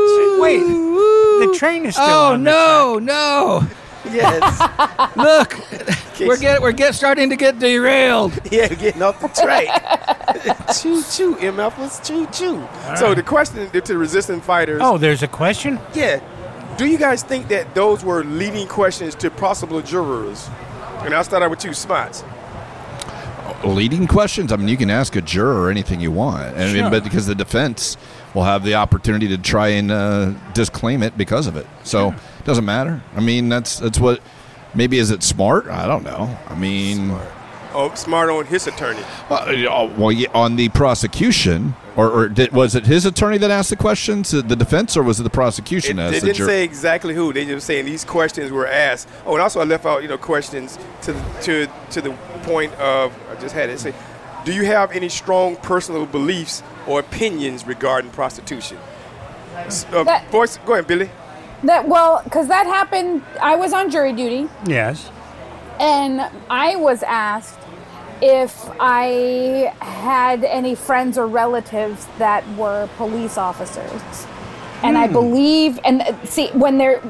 Speaker 2: The train is still on the track.
Speaker 4: No.
Speaker 3: Yes.
Speaker 4: Look, we're starting to get derailed.
Speaker 3: Yeah, getting off the track. Choo choo, MF was choo choo. Right. So the question to the resistant fighters.
Speaker 2: Oh, there's a question?
Speaker 3: Yeah. Do you guys think that those were leading questions to possible jurors? And I'll start out with you, Smots.
Speaker 6: Leading questions? I mean, you can ask a juror anything you want. I mean, but because the defense will have the opportunity to try and disclaim it because of it. So Doesn't matter. I mean, that's what. Maybe is it smart? I don't know. I mean,
Speaker 3: smart on his attorney.
Speaker 6: Well, yeah, on the prosecution, was it his attorney that asked the questions, the defense, or was it the prosecution?
Speaker 3: They didn't say exactly who. They just saying these questions were asked. Oh, and also I left out questions to the point of I just had it say, do you have any strong personal beliefs or opinions regarding prostitution? Voice, go ahead, Billy.
Speaker 7: Because that happened. I was on jury duty.
Speaker 2: Yes.
Speaker 7: And I was asked if I had any friends or relatives that were police officers. And I believe, and see, when they're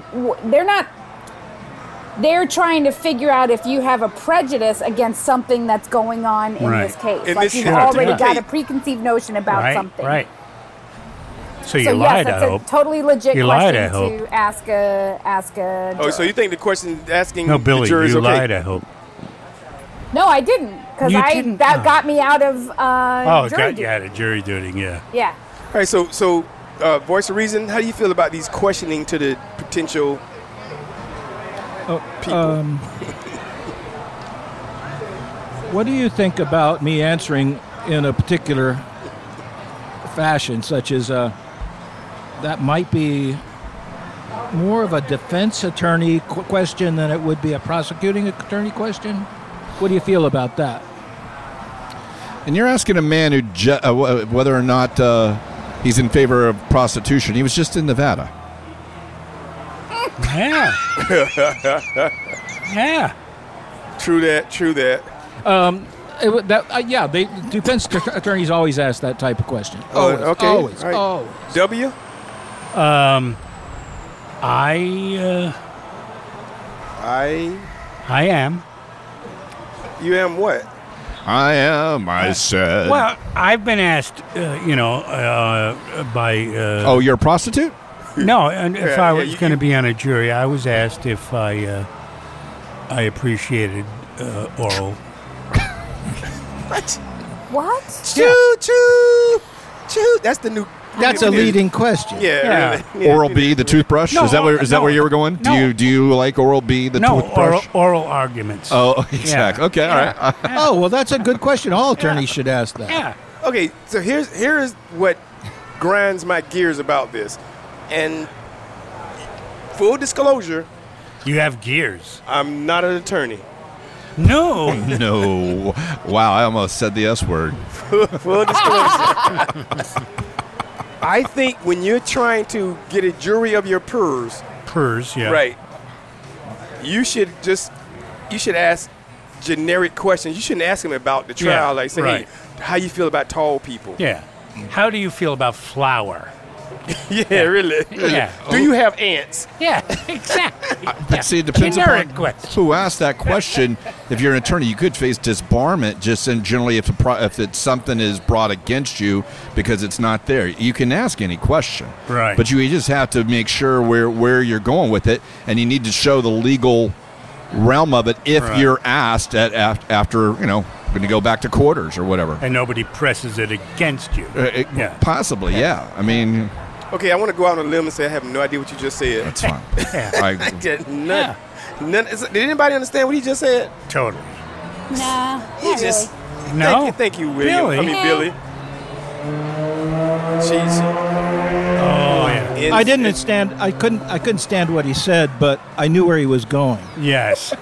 Speaker 7: trying to figure out if you have a prejudice against something that's going on in this case. You've already got a preconceived notion about something.
Speaker 2: Right. So you lied,
Speaker 7: yes,
Speaker 2: I hope.
Speaker 7: That's a totally legit
Speaker 2: you
Speaker 7: question
Speaker 2: lied, I hope.
Speaker 7: to ask a
Speaker 3: Oh, so you think the question asking
Speaker 2: no, Billy,
Speaker 3: the jury is
Speaker 2: you
Speaker 3: okay?
Speaker 2: lied, I hope.
Speaker 7: No, I didn't. Because that got me out of jury duty.
Speaker 2: You out of jury duty, yeah.
Speaker 7: Yeah.
Speaker 3: All right, so Voice of Reason, how do you feel about these questioning to the potential people?
Speaker 4: What do you think about me answering in a particular fashion, such as that might be more of a defense attorney question than it would be a prosecuting attorney question? What do you feel about that?
Speaker 6: And you're asking a man who whether or not he's in favor of prostitution. He was just in Nevada.
Speaker 2: Yeah. Yeah.
Speaker 3: True that.
Speaker 4: The defense attorneys always ask that type of question.
Speaker 3: Oh, okay.
Speaker 4: Always.
Speaker 3: Right.
Speaker 4: Always.
Speaker 3: W?
Speaker 2: I am.
Speaker 3: You am what?
Speaker 6: I am, I said.
Speaker 2: Well, I've been asked, by...
Speaker 6: you're a prostitute?
Speaker 2: No, and if I was going to be on a jury, I was asked if I appreciated oral.
Speaker 7: What?
Speaker 3: Choo. That's the new...
Speaker 4: That's a leading question.
Speaker 3: Yeah.
Speaker 6: Oral-B, the toothbrush?
Speaker 2: No,
Speaker 6: is that where you were going?
Speaker 2: No.
Speaker 6: Do you like Oral-B, the toothbrush?
Speaker 2: Oral arguments.
Speaker 6: Oh, exactly. Okay, all right.
Speaker 4: Oh, well, that's a good question. All attorneys should ask that.
Speaker 2: Yeah.
Speaker 3: Okay, so here is what grinds my gears about this. And full disclosure...
Speaker 2: You have gears.
Speaker 3: I'm not an attorney.
Speaker 2: No.
Speaker 6: No. Wow, I almost said the S word.
Speaker 3: Full disclosure. I think when you're trying to get a jury of your peers,
Speaker 2: yeah.
Speaker 3: Right. You should ask generic questions. You shouldn't ask them about the trial. Like say, hey, how you feel about tall people?
Speaker 2: Yeah. How do you feel about flour?
Speaker 3: Yeah, really.
Speaker 2: Yeah.
Speaker 3: Do you have ants?
Speaker 2: Yeah, exactly.
Speaker 6: See, it depends upon who asked that question. If you're an attorney, you could face disbarment just in generally if it's something is brought against you because it's not there. You can ask any question.
Speaker 2: Right.
Speaker 6: But you just have to make sure where you're going with it, and you need to show the legal realm of it if you're asked after, when you go back to quarters or whatever.
Speaker 2: And nobody presses it against you.
Speaker 6: Possibly, yeah. I mean...
Speaker 3: Okay, I want to go out on a limb and say I have no idea what you just said.
Speaker 6: That's fine.
Speaker 3: Did anybody understand what he just said?
Speaker 2: Totally.
Speaker 7: Nah,
Speaker 2: No?
Speaker 3: Thank you, William.
Speaker 2: Billy.
Speaker 3: I mean, Billy.
Speaker 2: Yeah.
Speaker 4: I didn't stand. I couldn't stand what he said, but I knew where he was going.
Speaker 2: Yes.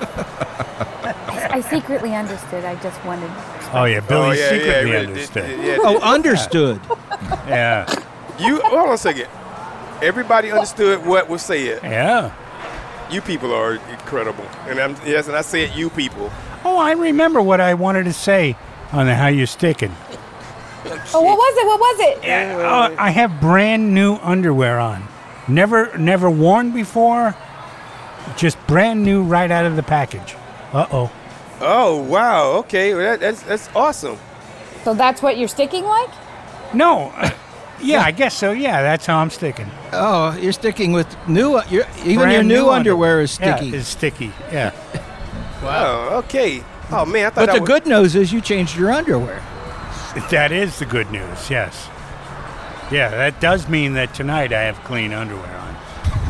Speaker 7: I secretly understood. I just wanted.
Speaker 2: Oh yeah, Billy secretly understood.
Speaker 4: Understood.
Speaker 2: Yeah.
Speaker 3: Hold on a second. Everybody understood what was said.
Speaker 2: Yeah.
Speaker 3: You people are incredible, and I said you people.
Speaker 2: Oh, I remember what I wanted to say on the How You Stickin'.
Speaker 7: Oh, what was it?
Speaker 2: Yeah, I have brand new underwear on. Never worn before. Just brand new right out of the package. Uh-oh.
Speaker 3: Oh, wow. Okay. Well, that's awesome.
Speaker 7: So that's what you're sticking like?
Speaker 2: No. Yeah, I guess so. Yeah, that's how I'm sticking.
Speaker 4: Oh, you're sticking with new. Even your new underwear is sticky.
Speaker 2: Yeah, it's sticky. Yeah.
Speaker 3: Wow. Okay. Oh man, I thought.
Speaker 4: But the good news is you changed your underwear.
Speaker 2: That is the good news. Yes. Yeah, that does mean that tonight I have clean underwear on.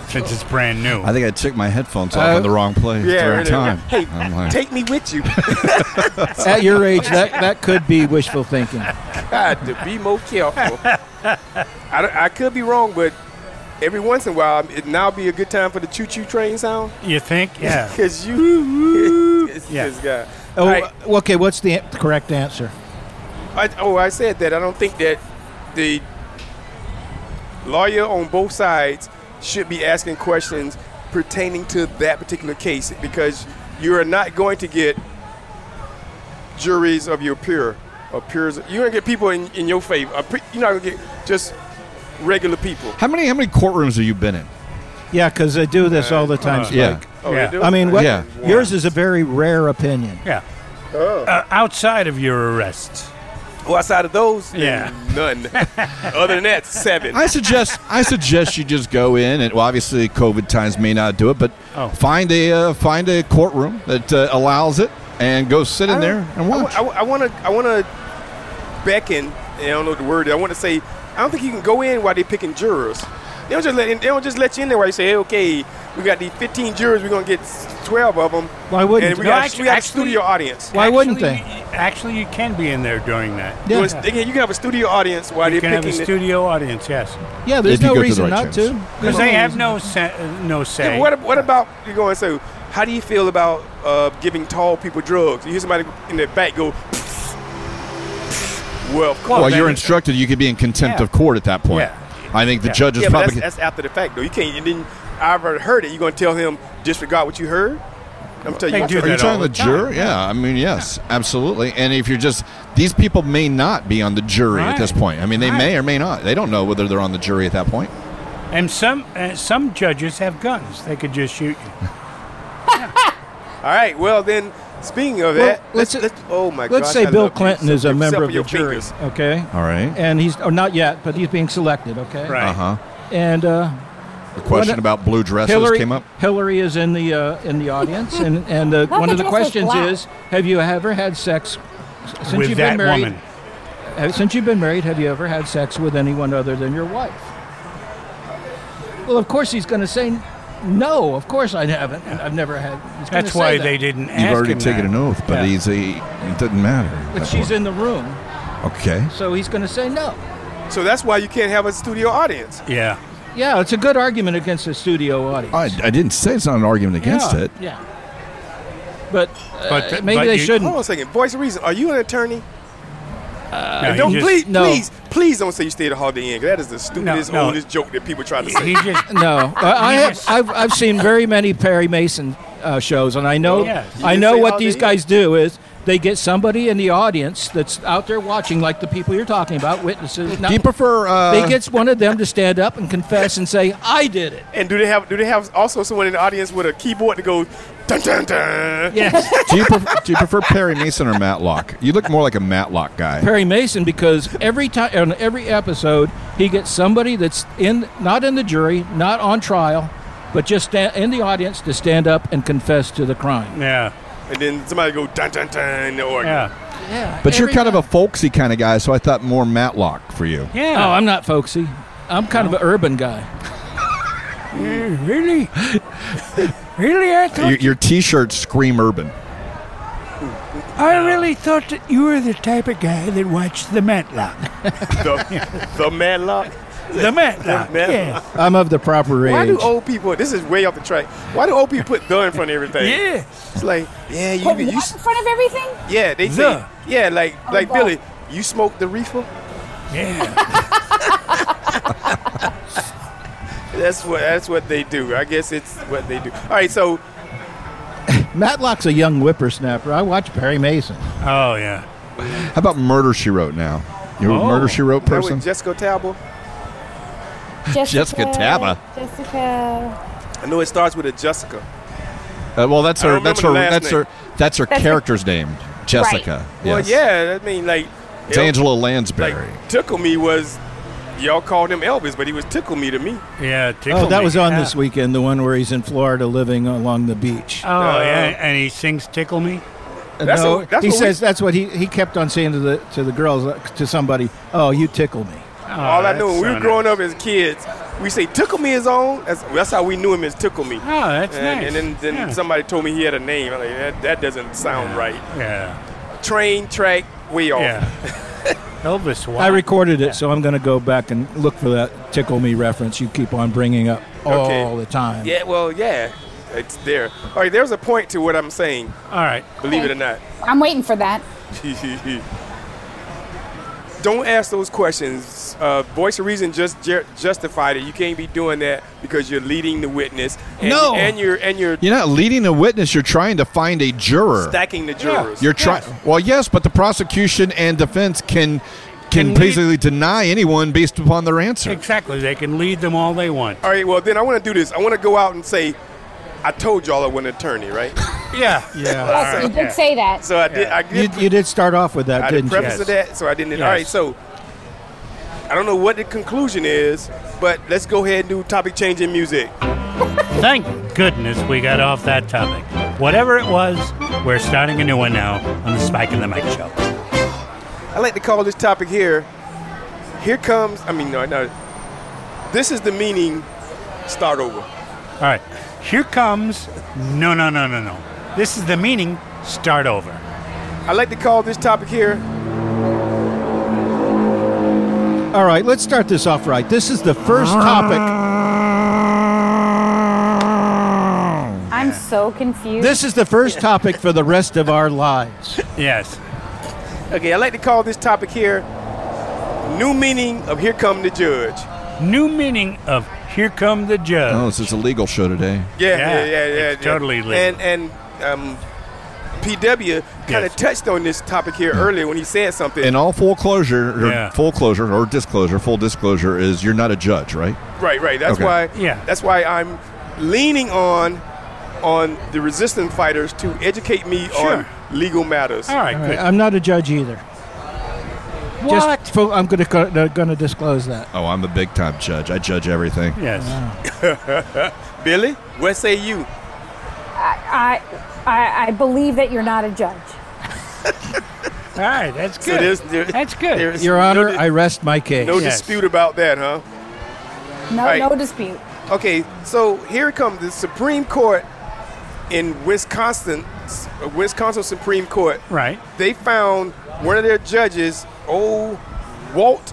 Speaker 2: since it's brand new.
Speaker 6: I think I took my headphones off in the wrong place at the right time.
Speaker 3: Hey, take me with you.
Speaker 4: At your age, that could be wishful thinking.
Speaker 3: God, to be more careful. I could be wrong, but every once in a while, it now be a good time for the choo-choo train sound.
Speaker 2: You think? Yeah.
Speaker 3: Because this guy.
Speaker 4: Oh,
Speaker 3: Right.
Speaker 4: okay. What's the correct answer?
Speaker 3: I said that. I don't think that the lawyer on both sides should be asking questions pertaining to that particular case, because you are not going to get juries of your peers. You're going to get people in your favor. You're not going to get just regular people.
Speaker 6: How many courtrooms have you been in?
Speaker 4: Yeah, because they do this all the time.
Speaker 6: Yeah.
Speaker 3: Oh,
Speaker 2: Yeah.
Speaker 3: they do?
Speaker 4: I mean,
Speaker 6: Yeah.
Speaker 4: yours is a very rare opinion.
Speaker 2: Yeah. Outside of your arrests.
Speaker 3: Well, outside of those,
Speaker 2: Yeah.
Speaker 3: none. Other than that, 7.
Speaker 6: I suggest you just go in, and well, obviously COVID times may not do it, but find a courtroom that allows it, and go sit in there and watch.
Speaker 3: I want to beckon. I don't know the word. I want to say, I don't think you can go in while they're picking jurors. They don't just let you in there while you say, hey, okay, we got these 15 jurors. We're gonna get 12 of them.
Speaker 4: Why wouldn't?
Speaker 3: And we got a studio audience.
Speaker 4: Why wouldn't they?
Speaker 2: Actually, you can be in there during that.
Speaker 4: Yeah.
Speaker 3: You can have a studio audience while
Speaker 2: You
Speaker 3: they're
Speaker 2: can have a
Speaker 3: picking.
Speaker 2: studio audience, yes.
Speaker 4: Yeah, there's
Speaker 6: If you
Speaker 4: no
Speaker 6: go to the
Speaker 4: reason
Speaker 6: right
Speaker 4: not
Speaker 6: channels.
Speaker 4: to.
Speaker 2: Because they have no say.
Speaker 3: What about you going? So, how do you feel about giving tall people drugs? You hear somebody in the back go. Well,
Speaker 6: Well, you're instructed you could be in contempt of court at that point.
Speaker 2: Yeah.
Speaker 6: I think the judge is
Speaker 3: yeah, but
Speaker 6: probably.
Speaker 3: that's after the fact, though. You can't. And then I've already heard it. You're going to tell him disregard what you heard. I'm telling
Speaker 2: They
Speaker 3: you.
Speaker 2: do
Speaker 6: Are you
Speaker 2: that
Speaker 6: talking
Speaker 2: all
Speaker 6: the
Speaker 2: the time.
Speaker 6: juror? Yeah, I mean, yes, absolutely. And if you're just, these people may not be on the jury at this
Speaker 2: Right.
Speaker 6: point. I mean, they
Speaker 2: Right.
Speaker 6: may or may not. They don't know whether they're on the jury at that point.
Speaker 2: And some judges have guns. They could just shoot you.
Speaker 3: All right. Well, then, speaking of that, oh my God.
Speaker 4: Let's say Bill Clinton is a member of the jury.
Speaker 3: Fingers.
Speaker 4: Okay.
Speaker 6: All right.
Speaker 4: And he's not yet, but he's being selected. Okay.
Speaker 2: Right.
Speaker 6: Uh-huh.
Speaker 4: And
Speaker 6: The question
Speaker 4: What-
Speaker 6: about blue dresses
Speaker 4: Hillary
Speaker 6: came up.
Speaker 4: Hillary is in the audience, and one of the
Speaker 7: dress was
Speaker 4: questions
Speaker 7: black.
Speaker 4: is: have you ever had sex since
Speaker 2: With
Speaker 4: you've
Speaker 2: that
Speaker 4: been married?
Speaker 2: woman.
Speaker 4: Since you've been married, have you ever had sex with anyone other than your wife? Well, of course he's going to say no. Of course I haven't. I've never had. He's gonna
Speaker 2: That's
Speaker 4: say
Speaker 2: why
Speaker 4: that.
Speaker 2: they didn't ask
Speaker 6: You've already
Speaker 2: him
Speaker 6: taken
Speaker 2: that.
Speaker 6: an oath, but
Speaker 4: Yeah.
Speaker 6: it doesn't matter.
Speaker 4: But she's in the room,
Speaker 6: Okay.
Speaker 4: so he's going to say no.
Speaker 3: So that's why you can't have a studio audience.
Speaker 2: Yeah.
Speaker 4: Yeah, it's a good argument against a studio audience.
Speaker 6: I didn't say it's not an argument against
Speaker 2: Yeah.
Speaker 6: it.
Speaker 4: Yeah. But,
Speaker 2: But
Speaker 4: maybe they
Speaker 2: you-
Speaker 4: shouldn't.
Speaker 3: Hold on a second. Voice of Reason, are you an attorney?
Speaker 2: No,
Speaker 3: And
Speaker 2: he
Speaker 3: don't
Speaker 2: just-
Speaker 4: No.
Speaker 3: please don't say you stayed at Holiday Inn. 'Cause that is the stupidest,
Speaker 2: No.
Speaker 3: oldest joke that people try to say.
Speaker 2: He just.
Speaker 4: No, I've seen very many Perry Mason shows, and I know
Speaker 2: Yes.
Speaker 3: You
Speaker 4: I
Speaker 3: didn't
Speaker 4: know
Speaker 3: say
Speaker 4: what
Speaker 3: Holiday
Speaker 4: these
Speaker 3: Inn?
Speaker 4: guys do is they get somebody in the audience that's out there watching, like the people you're talking about, witnesses.
Speaker 6: Do you prefer?
Speaker 4: They get one of them to stand up and confess and say, "I did it."
Speaker 3: And do they have also someone in the audience with a keyboard that goes dun dun dun?
Speaker 4: Yes,
Speaker 6: do you prefer Perry Mason or Matlock? You look more like a Matlock guy.
Speaker 4: Perry Mason, because every time on every episode he gets somebody that's not in the jury, not on trial, but just in the audience to stand up and confess to the crime.
Speaker 2: Yeah.
Speaker 3: And then somebody go dun dun dun in the organ.
Speaker 2: Yeah.
Speaker 4: Yeah,
Speaker 6: But you're
Speaker 4: every
Speaker 6: kind of
Speaker 4: time.
Speaker 6: a folksy kind of guy, so I thought more Matlock for you.
Speaker 2: Yeah.
Speaker 4: Oh, I'm not folksy. I'm kind of an urban guy.
Speaker 2: Really? Really, I thought
Speaker 6: Your T-shirts scream urban.
Speaker 2: I really thought that you were the type of guy that watched the Matlock.
Speaker 3: The Matlock.
Speaker 2: The Matlock.
Speaker 3: The
Speaker 2: Yeah.
Speaker 3: Matlock.
Speaker 4: I'm of the proper age.
Speaker 3: Why do old people? This is way off the track. Why do old people put the in front of everything?
Speaker 2: Yeah.
Speaker 3: It's like, yeah,
Speaker 7: Put what
Speaker 3: you
Speaker 7: in front of everything?
Speaker 3: yeah, they say,
Speaker 2: The.
Speaker 3: yeah, like
Speaker 7: God.
Speaker 3: Billy, you smoke the reefer.
Speaker 2: Yeah.
Speaker 3: That's what they do. I guess it's what they do. All right, so
Speaker 4: Matlock's a young whippersnapper. I watch Perry Mason.
Speaker 2: Oh, yeah.
Speaker 6: How about Murder, She Wrote now? You're a Murder, She Wrote
Speaker 3: that
Speaker 6: person?
Speaker 3: with Jessica Talbot.
Speaker 6: Jessica Taba.
Speaker 7: Jessica.
Speaker 3: I know it starts with a Jessica.
Speaker 6: Well, that's
Speaker 3: I
Speaker 6: her.
Speaker 3: don't
Speaker 6: That's
Speaker 3: remember
Speaker 6: her.
Speaker 3: the last
Speaker 6: That's her. That's her
Speaker 7: That's her-
Speaker 6: character's name, Jessica.
Speaker 3: Well,
Speaker 6: Yes.
Speaker 3: yeah, I mean, like
Speaker 6: It's Angela Lansbury.
Speaker 3: Like Tickle Me was, y'all called him Elvis, but he was Tickle Me to me.
Speaker 2: Yeah. Tickle
Speaker 4: Oh, that
Speaker 2: Me.
Speaker 4: was on
Speaker 2: Yeah.
Speaker 4: this weekend, the one where he's in Florida living along the beach.
Speaker 2: Oh, yeah. And he sings Tickle Me?
Speaker 3: That's
Speaker 4: no,
Speaker 3: what- that's
Speaker 4: he
Speaker 3: what
Speaker 4: says that's what he kept on saying to the girls, to somebody, "Oh, you tickle me."
Speaker 3: All I knew when we were
Speaker 2: so
Speaker 3: growing up as kids, we say Tickle Me is on. That's how we knew him as Tickle Me.
Speaker 2: Oh, that's nice.
Speaker 3: And then somebody told me he had a name. I'm like, that doesn't sound right.
Speaker 2: Yeah.
Speaker 3: Train, track, way off.
Speaker 2: Yeah. Elvis, what?
Speaker 4: I recorded it, so I'm going to go back and look for that Tickle Me reference you keep on bringing up all the time.
Speaker 3: Yeah, well, yeah. It's there. All right, there's a point to what I'm saying.
Speaker 2: All right.
Speaker 3: Believe it or not.
Speaker 7: I'm waiting for that.
Speaker 3: Don't ask those questions. Voice of Reason just justified it. You can't be doing that because you're leading the witness. And,
Speaker 6: No.
Speaker 3: And you're
Speaker 6: You're not leading a witness. You're trying to find a juror.
Speaker 3: stacking the jurors.
Speaker 6: You're trying. Well, yes, but the prosecution and defense can
Speaker 2: Can
Speaker 6: basically deny anyone based upon their answer.
Speaker 2: Exactly. They can lead them all they want.
Speaker 3: All right, well, then I want to do this. I want to go out and say, I told y'all I wasn't an attorney, right?
Speaker 2: Yeah.
Speaker 7: Yes, you did say that.
Speaker 3: So I did.
Speaker 4: You did start off with that,
Speaker 3: I
Speaker 4: didn't
Speaker 3: did
Speaker 4: you?
Speaker 3: preface of that, so I didn't.
Speaker 2: Yes.
Speaker 3: All right, so I don't know what the conclusion is, but let's go ahead and do topic change in music.
Speaker 2: Thank goodness we got off that topic. Whatever it was, we're starting a new one now on the Spike and the Mike Show.
Speaker 3: I like to call this topic here. This is the meaning. Start over.
Speaker 2: All right. Here comes. No. This is the meaning. Start over.
Speaker 3: I like to call this topic here.
Speaker 4: All right, let's start this off right. This is the first topic.
Speaker 7: I'm so confused.
Speaker 4: This is the first topic for the rest of our lives.
Speaker 2: Yes.
Speaker 3: Okay, I like to call this topic here. New meaning of Here Come the Judge.
Speaker 2: New meaning of Here Come the Judge.
Speaker 6: Oh, this is a legal show today.
Speaker 3: Yeah.
Speaker 2: It's totally legal.
Speaker 3: And PW kind of touched on this topic here earlier when he said something.
Speaker 6: In all full disclosure full disclosure is you're not a judge, right?
Speaker 3: Right. That's
Speaker 6: Okay.
Speaker 3: why.
Speaker 2: Yeah.
Speaker 3: That's why I'm leaning on the resistance fighters to educate me on legal matters.
Speaker 2: All right,
Speaker 4: All
Speaker 2: good.
Speaker 4: right, I'm not a judge either.
Speaker 2: What?
Speaker 4: I'm going to disclose that.
Speaker 6: Oh, I'm a big time judge. I judge everything.
Speaker 2: Yes.
Speaker 3: Billy, what say you?
Speaker 7: I believe that you're not a judge.
Speaker 2: All right, that's
Speaker 3: So
Speaker 2: good.
Speaker 3: there's
Speaker 2: good.
Speaker 4: Your Honor, I rest my case.
Speaker 3: no
Speaker 2: Yes.
Speaker 3: dispute about that, huh?
Speaker 7: No,
Speaker 3: Right.
Speaker 7: no dispute.
Speaker 3: Okay, so here comes the Supreme Court in Wisconsin Supreme Court.
Speaker 2: Right.
Speaker 3: They found one of their judges, Walt.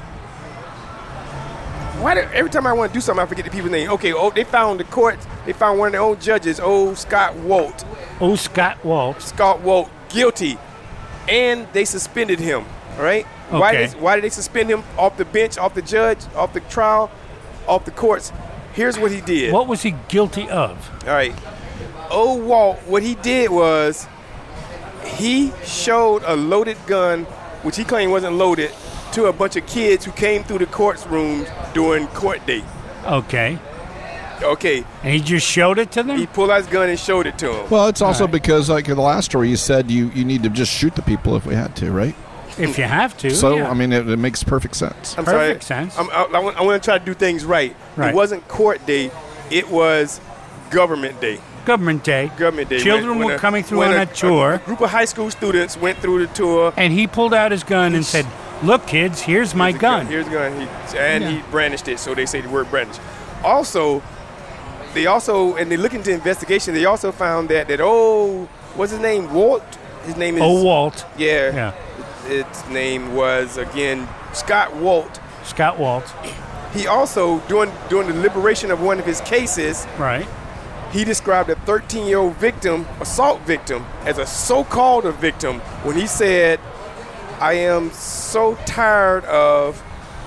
Speaker 3: Every time I want to do something, I forget the people's name. Okay, they found one of their own judges, Scott Walt.
Speaker 2: Scott Walt.
Speaker 3: Scott Walt guilty, and they suspended him. All right.
Speaker 2: Okay.
Speaker 3: Why did they suspend him off the bench, off the judge, off the trial, off the courts? Here's what he did.
Speaker 2: What was he guilty of?
Speaker 3: All right. Walt, what he did was he showed a loaded gun, which he claimed wasn't loaded, to a bunch of kids who came through the courtroom during court day.
Speaker 2: Okay.
Speaker 3: Okay.
Speaker 2: And he just showed it to
Speaker 3: He
Speaker 2: them?
Speaker 3: pulled out his gun and showed it to him.
Speaker 6: Well, it's also because, like in the last story, you said you need to just shoot the people if we had to, right?
Speaker 2: If you have to.
Speaker 6: So,
Speaker 2: yeah.
Speaker 6: I mean, it makes perfect sense.
Speaker 3: I'm
Speaker 2: Perfect
Speaker 3: sorry.
Speaker 2: sense.
Speaker 3: I want to try to do things right.
Speaker 2: Right.
Speaker 3: It wasn't court day. It was government day.
Speaker 2: Government Day.
Speaker 3: Government day.
Speaker 2: Children
Speaker 3: When
Speaker 2: were coming through
Speaker 3: when
Speaker 2: on a tour.
Speaker 3: A group of high school students went through the tour.
Speaker 2: And he pulled out his gun and said, "Look, kids, here's my gun."
Speaker 3: Here's the gun. He brandished it, so they say the word brandish. Also, they look into investigation. They also found that what's his name? Walt. His name is
Speaker 2: Walt.
Speaker 3: Yeah. Its name was again Scott Walt.
Speaker 2: Scott Walt.
Speaker 3: He also during the liberation of one of his cases,
Speaker 2: Right.
Speaker 3: he described a 13-year-old assault victim, as a so-called victim when he said, "I am so tired of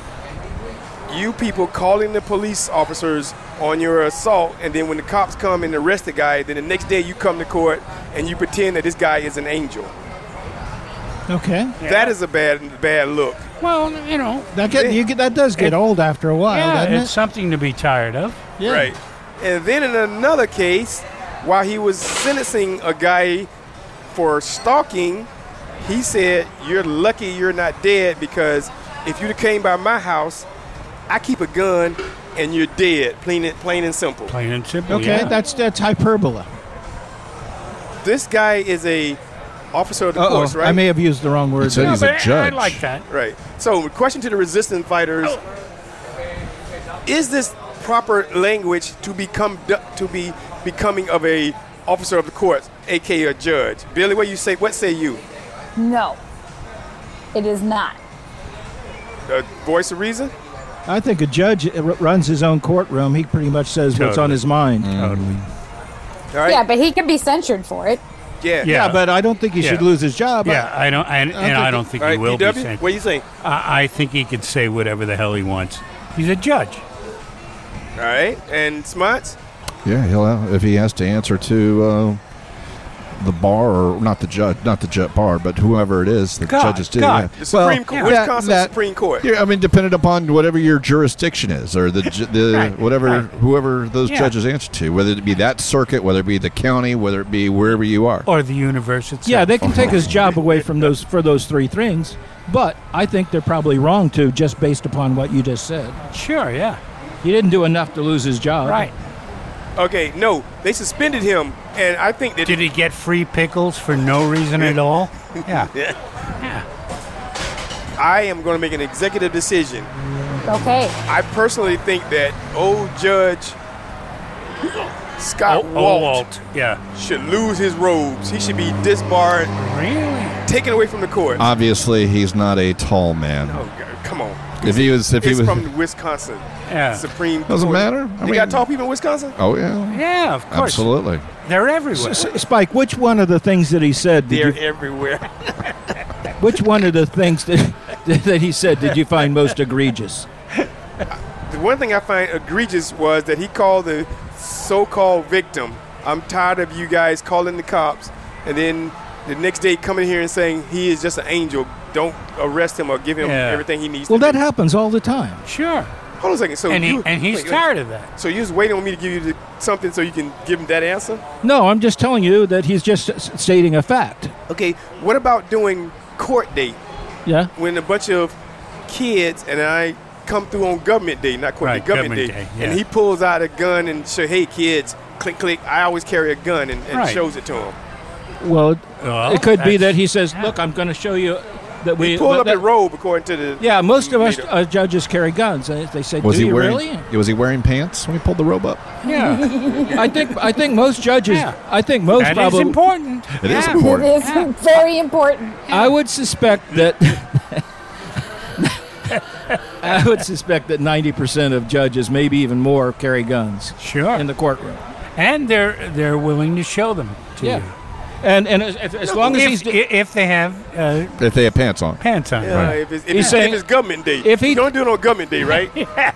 Speaker 3: you people calling the police officers on your assault, and then when the cops come and arrest the guy, then the next day you come to court and you pretend that this guy is an angel."
Speaker 4: Okay.
Speaker 3: That is a bad look.
Speaker 2: Well,
Speaker 4: That does get old after a while, doesn't
Speaker 2: it's
Speaker 4: it?
Speaker 2: something to be tired of.
Speaker 4: Yeah.
Speaker 3: Right. And then in another case, while he was sentencing a guy for stalking, he said, "You're lucky you're not dead, because if you'd have came by my house, I keep a gun and you're dead." Plain and simple.
Speaker 2: Plain and simple.
Speaker 4: Okay,
Speaker 2: yeah.
Speaker 4: that's hyperbole.
Speaker 3: This guy is a officer of the courts, right?
Speaker 4: I may have used the wrong word.
Speaker 6: It said
Speaker 2: No,
Speaker 6: he's a
Speaker 2: but I
Speaker 6: judge.
Speaker 2: like that.
Speaker 3: Right. So, question to the resistance fighters: Is this proper language to be becoming of a officer of the court, aka a judge. Billy, what say you?
Speaker 7: No, it is not.
Speaker 3: Voice of reason?
Speaker 4: I think a judge runs his own courtroom. He pretty much says what's on his mind.
Speaker 2: Totally.
Speaker 3: All right.
Speaker 7: Yeah, but he can be censured for it.
Speaker 3: Yeah.
Speaker 4: But I don't think he should lose his job.
Speaker 2: Yeah, I don't think he will be
Speaker 3: PW?
Speaker 2: censored.
Speaker 3: What do you think?
Speaker 2: I think he can say whatever the hell he wants. He's a judge.
Speaker 3: All right. And Smuts?
Speaker 6: Yeah, he'll if he has to answer to the bar, or not the bar, but whoever it is, the judges do.
Speaker 2: God.
Speaker 3: The Supreme Court, Wisconsin Supreme Court.
Speaker 6: Yeah, I mean, depending upon whatever your jurisdiction is, or whoever those judges answer to, whether it be that circuit, whether it be the county, whether it be wherever you are,
Speaker 2: or the universe itself.
Speaker 4: Yeah, they can take his job away from those three things. But I think they're probably wrong too, just based upon what you just said.
Speaker 2: Sure, yeah.
Speaker 4: He didn't do enough to lose his job.
Speaker 2: Right.
Speaker 3: Okay, no, they suspended him, and I think that...
Speaker 2: Did he get free pickles for no reason at all? Yeah.
Speaker 3: I am going to make an executive decision.
Speaker 7: Okay.
Speaker 3: I personally think that old Judge Scott Walt should lose his robes. He should be disbarred.
Speaker 2: Really?
Speaker 3: Taken away from the court.
Speaker 6: Obviously, he's not a tall man.
Speaker 3: Oh, God, come on.
Speaker 6: If he was
Speaker 3: from Wisconsin.
Speaker 2: Yeah.
Speaker 3: Supreme Court.
Speaker 6: Doesn't matter.
Speaker 3: You got tall people in Wisconsin?
Speaker 6: Oh, yeah.
Speaker 2: Yeah, of course.
Speaker 6: Absolutely.
Speaker 2: They're everywhere.
Speaker 4: Spike, which one of the things that he said
Speaker 3: They're everywhere.
Speaker 4: Which one of the things that he said did you find most egregious?
Speaker 3: The one thing I find egregious was that he called the so-called victim, "I'm tired of you guys calling the cops," and then the next day coming here and saying he is just an angel. Don't arrest him or give him everything he needs.
Speaker 4: Well, that happens all the time.
Speaker 2: Sure.
Speaker 3: Hold on a second. So
Speaker 2: he's tired of that.
Speaker 3: So you're just waiting on me to give you something so you can give him that answer?
Speaker 4: No, I'm just telling you that he's just stating a fact.
Speaker 3: Okay. What about doing court date?
Speaker 4: Yeah.
Speaker 3: When a bunch of kids and I come through on government day, not court day, government day, and he pulls out a gun and say, "Hey kids, click click, I always carry a gun," and shows it to them.
Speaker 4: Well, it could be that he says, "Look, I'm going to show you." That we
Speaker 3: pulled up the robe according to the.
Speaker 4: Yeah, most of us judges carry guns, and they say,
Speaker 6: "Was he wearing?
Speaker 4: Really?
Speaker 6: Was he wearing pants when he pulled the robe up?"
Speaker 2: Yeah,
Speaker 4: I think most judges. Yeah. I think most
Speaker 2: that
Speaker 4: probably.
Speaker 2: Is important.
Speaker 6: It is important.
Speaker 7: It is very important.
Speaker 4: I would suspect that. I would suspect that 90% of judges, maybe even more, carry guns.
Speaker 2: Sure.
Speaker 4: In the courtroom,
Speaker 2: and they're willing to show them to you.
Speaker 4: And as long as
Speaker 2: if they have
Speaker 6: pants on.
Speaker 2: Pants on.
Speaker 3: Yeah,
Speaker 2: right.
Speaker 3: if it's government day. If he don't do it on government day, right?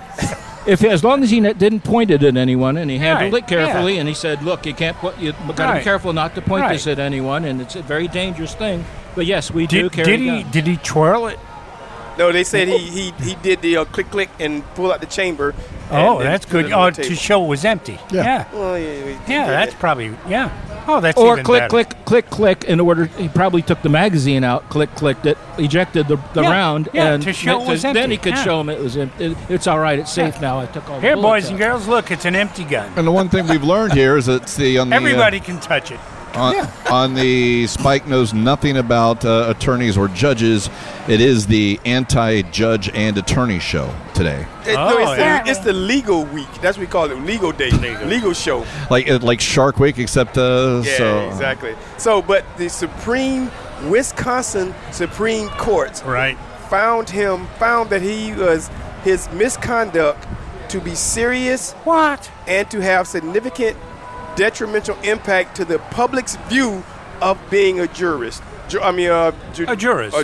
Speaker 4: If as long as he didn't point it at anyone and he handled it carefully and he said, "Look, you can't put you got to be careful not to point this at anyone, and it's a very dangerous thing." But yes, we do carry guns.
Speaker 2: Did he twirl it?
Speaker 3: No, they said he did the click click and pull out the chamber.
Speaker 2: Oh, that's good. Oh, to show it was empty.
Speaker 6: Yeah.
Speaker 3: Well,
Speaker 2: that's probably Oh, that's
Speaker 4: or
Speaker 2: even
Speaker 4: click,
Speaker 2: better.
Speaker 4: click, click. In order, he probably took the magazine out, clicked it, ejected the round, and
Speaker 2: to show it was empty.
Speaker 4: Then he could show him it was empty. It's all right. It's safe now. I took all.
Speaker 2: Here,
Speaker 4: the
Speaker 2: boys
Speaker 4: out.
Speaker 2: and girls, look, it's an empty gun.
Speaker 6: And the one thing we've learned here is that
Speaker 2: everybody can touch it.
Speaker 6: On the Spike Knows Nothing About Attorneys or Judges, it is the anti-judge and attorney show today.
Speaker 3: It's the legal week. That's what we call it, legal day, legal show.
Speaker 6: Like Shark Week, except
Speaker 3: exactly. So, but the Wisconsin Supreme Court found that his misconduct to be serious and to have significant detrimental impact to the public's view of being a jurist.
Speaker 2: A jurist.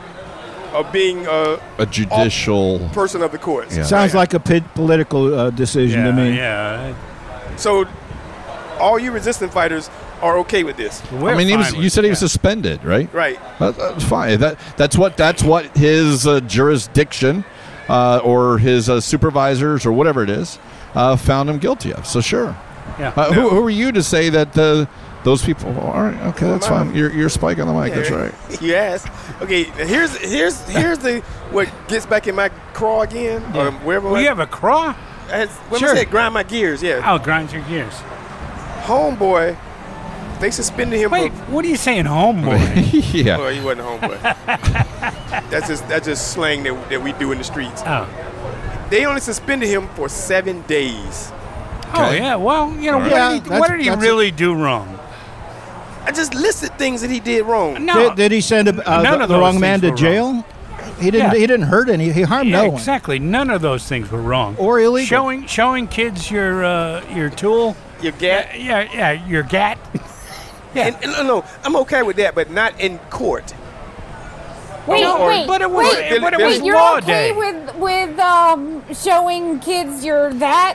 Speaker 3: Of being a
Speaker 6: judicial
Speaker 3: person of the courts.
Speaker 6: Yeah.
Speaker 4: Sounds like a political decision to me.
Speaker 2: Yeah.
Speaker 3: So, all you resistance fighters are okay with this.
Speaker 6: I mean, you said he was suspended, right?
Speaker 3: Right.
Speaker 6: That's fine. That's what his jurisdiction or his supervisors or whatever it is found him guilty of. So sure.
Speaker 2: Yeah.
Speaker 6: Who are you to say that those people? All right, okay, that's fine. You're Spike on the mic. That's right.
Speaker 3: Yes. Okay. Here's the what gets back in my craw again. Or wherever.
Speaker 2: Well, you have a craw?
Speaker 3: When I said grind my gears, yeah.
Speaker 2: Oh, grind your gears.
Speaker 3: Homeboy, they suspended him.
Speaker 2: Wait, what are you saying, homeboy?
Speaker 6: Yeah.
Speaker 3: Well, he wasn't homeboy. That's just slang that we do in the streets.
Speaker 2: Oh.
Speaker 3: They only suspended him for 7 days.
Speaker 2: Oh, yeah. Well, you know, what did he really do wrong?
Speaker 3: I just listed things that he did wrong.
Speaker 4: No. Did he send the wrong man to jail? He didn't. He didn't hurt any. He harmed no one.
Speaker 2: Exactly. None of those things were wrong
Speaker 4: or illegal.
Speaker 2: Showing kids your tool.
Speaker 3: Your gat.
Speaker 2: Your gat.
Speaker 3: Yeah. And, no, I'm okay with that, but not in court.
Speaker 7: Wait.
Speaker 2: But it was
Speaker 7: you're
Speaker 2: law
Speaker 7: okay
Speaker 2: day.
Speaker 7: with showing kids your that,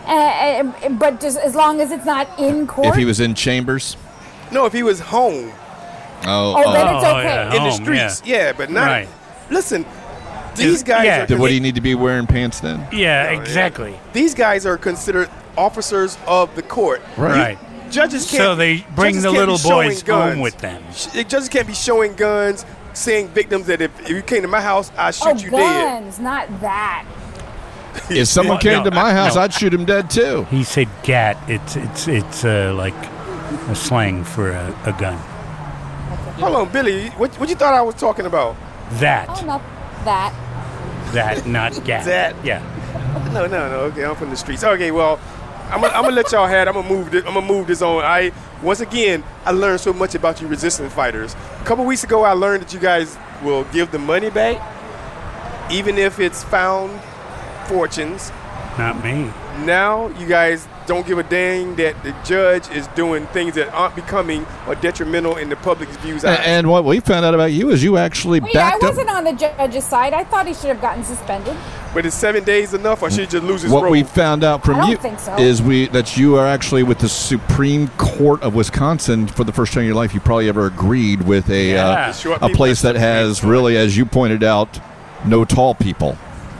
Speaker 7: but just as long as it's not in court.
Speaker 6: If he was in chambers.
Speaker 3: No, if he was home.
Speaker 7: Oh, then it's okay.
Speaker 2: Yeah,
Speaker 3: in the streets, but not.
Speaker 2: Right.
Speaker 3: Listen, these guys.
Speaker 6: What do you need to be wearing pants then?
Speaker 2: Yeah, exactly.
Speaker 3: These guys are considered officers of the court.
Speaker 2: Right.
Speaker 3: Judges can't.
Speaker 2: So they bring the little boys home with them.
Speaker 3: Judges can't be showing guns, saying victims that if you came to my house, I'd shoot you
Speaker 7: guns,
Speaker 3: dead.
Speaker 7: Not that.
Speaker 6: If someone came to my house, I'd shoot him dead too.
Speaker 2: He said gat. It's like a slang for a gun.
Speaker 3: Hold on, Billy. What you thought I was talking about?
Speaker 2: That.
Speaker 7: Oh, no, that.
Speaker 2: That, not gat.
Speaker 3: That.
Speaker 2: Yeah.
Speaker 3: No. Okay, I'm from the streets. Okay, well, I'm gonna let y'all have it. I'm gonna move this on. Once again, I learned so much about you resistance fighters. A couple weeks ago, I learned that you guys will give the money back, even if it's found fortunes.
Speaker 2: Not me.
Speaker 3: Now you guys don't give a dang that the judge is doing things that aren't becoming or detrimental in the public's views.
Speaker 6: And what we found out about you is you actually backed
Speaker 7: I wasn't on the judge's side. I thought he should have gotten suspended.
Speaker 3: But is 7 days enough, or should he just lose his
Speaker 6: What
Speaker 3: role?
Speaker 6: we found out from
Speaker 7: I
Speaker 6: you
Speaker 7: don't think so.
Speaker 6: is that you are actually with the Supreme Court of Wisconsin for the first time in your life. You probably ever agreed with a place that has really, as you pointed out, no tall people.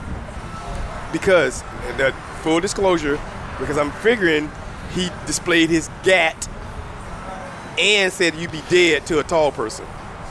Speaker 3: Because, full disclosure, because I'm figuring he displayed his gat and said you'd be dead to a tall person.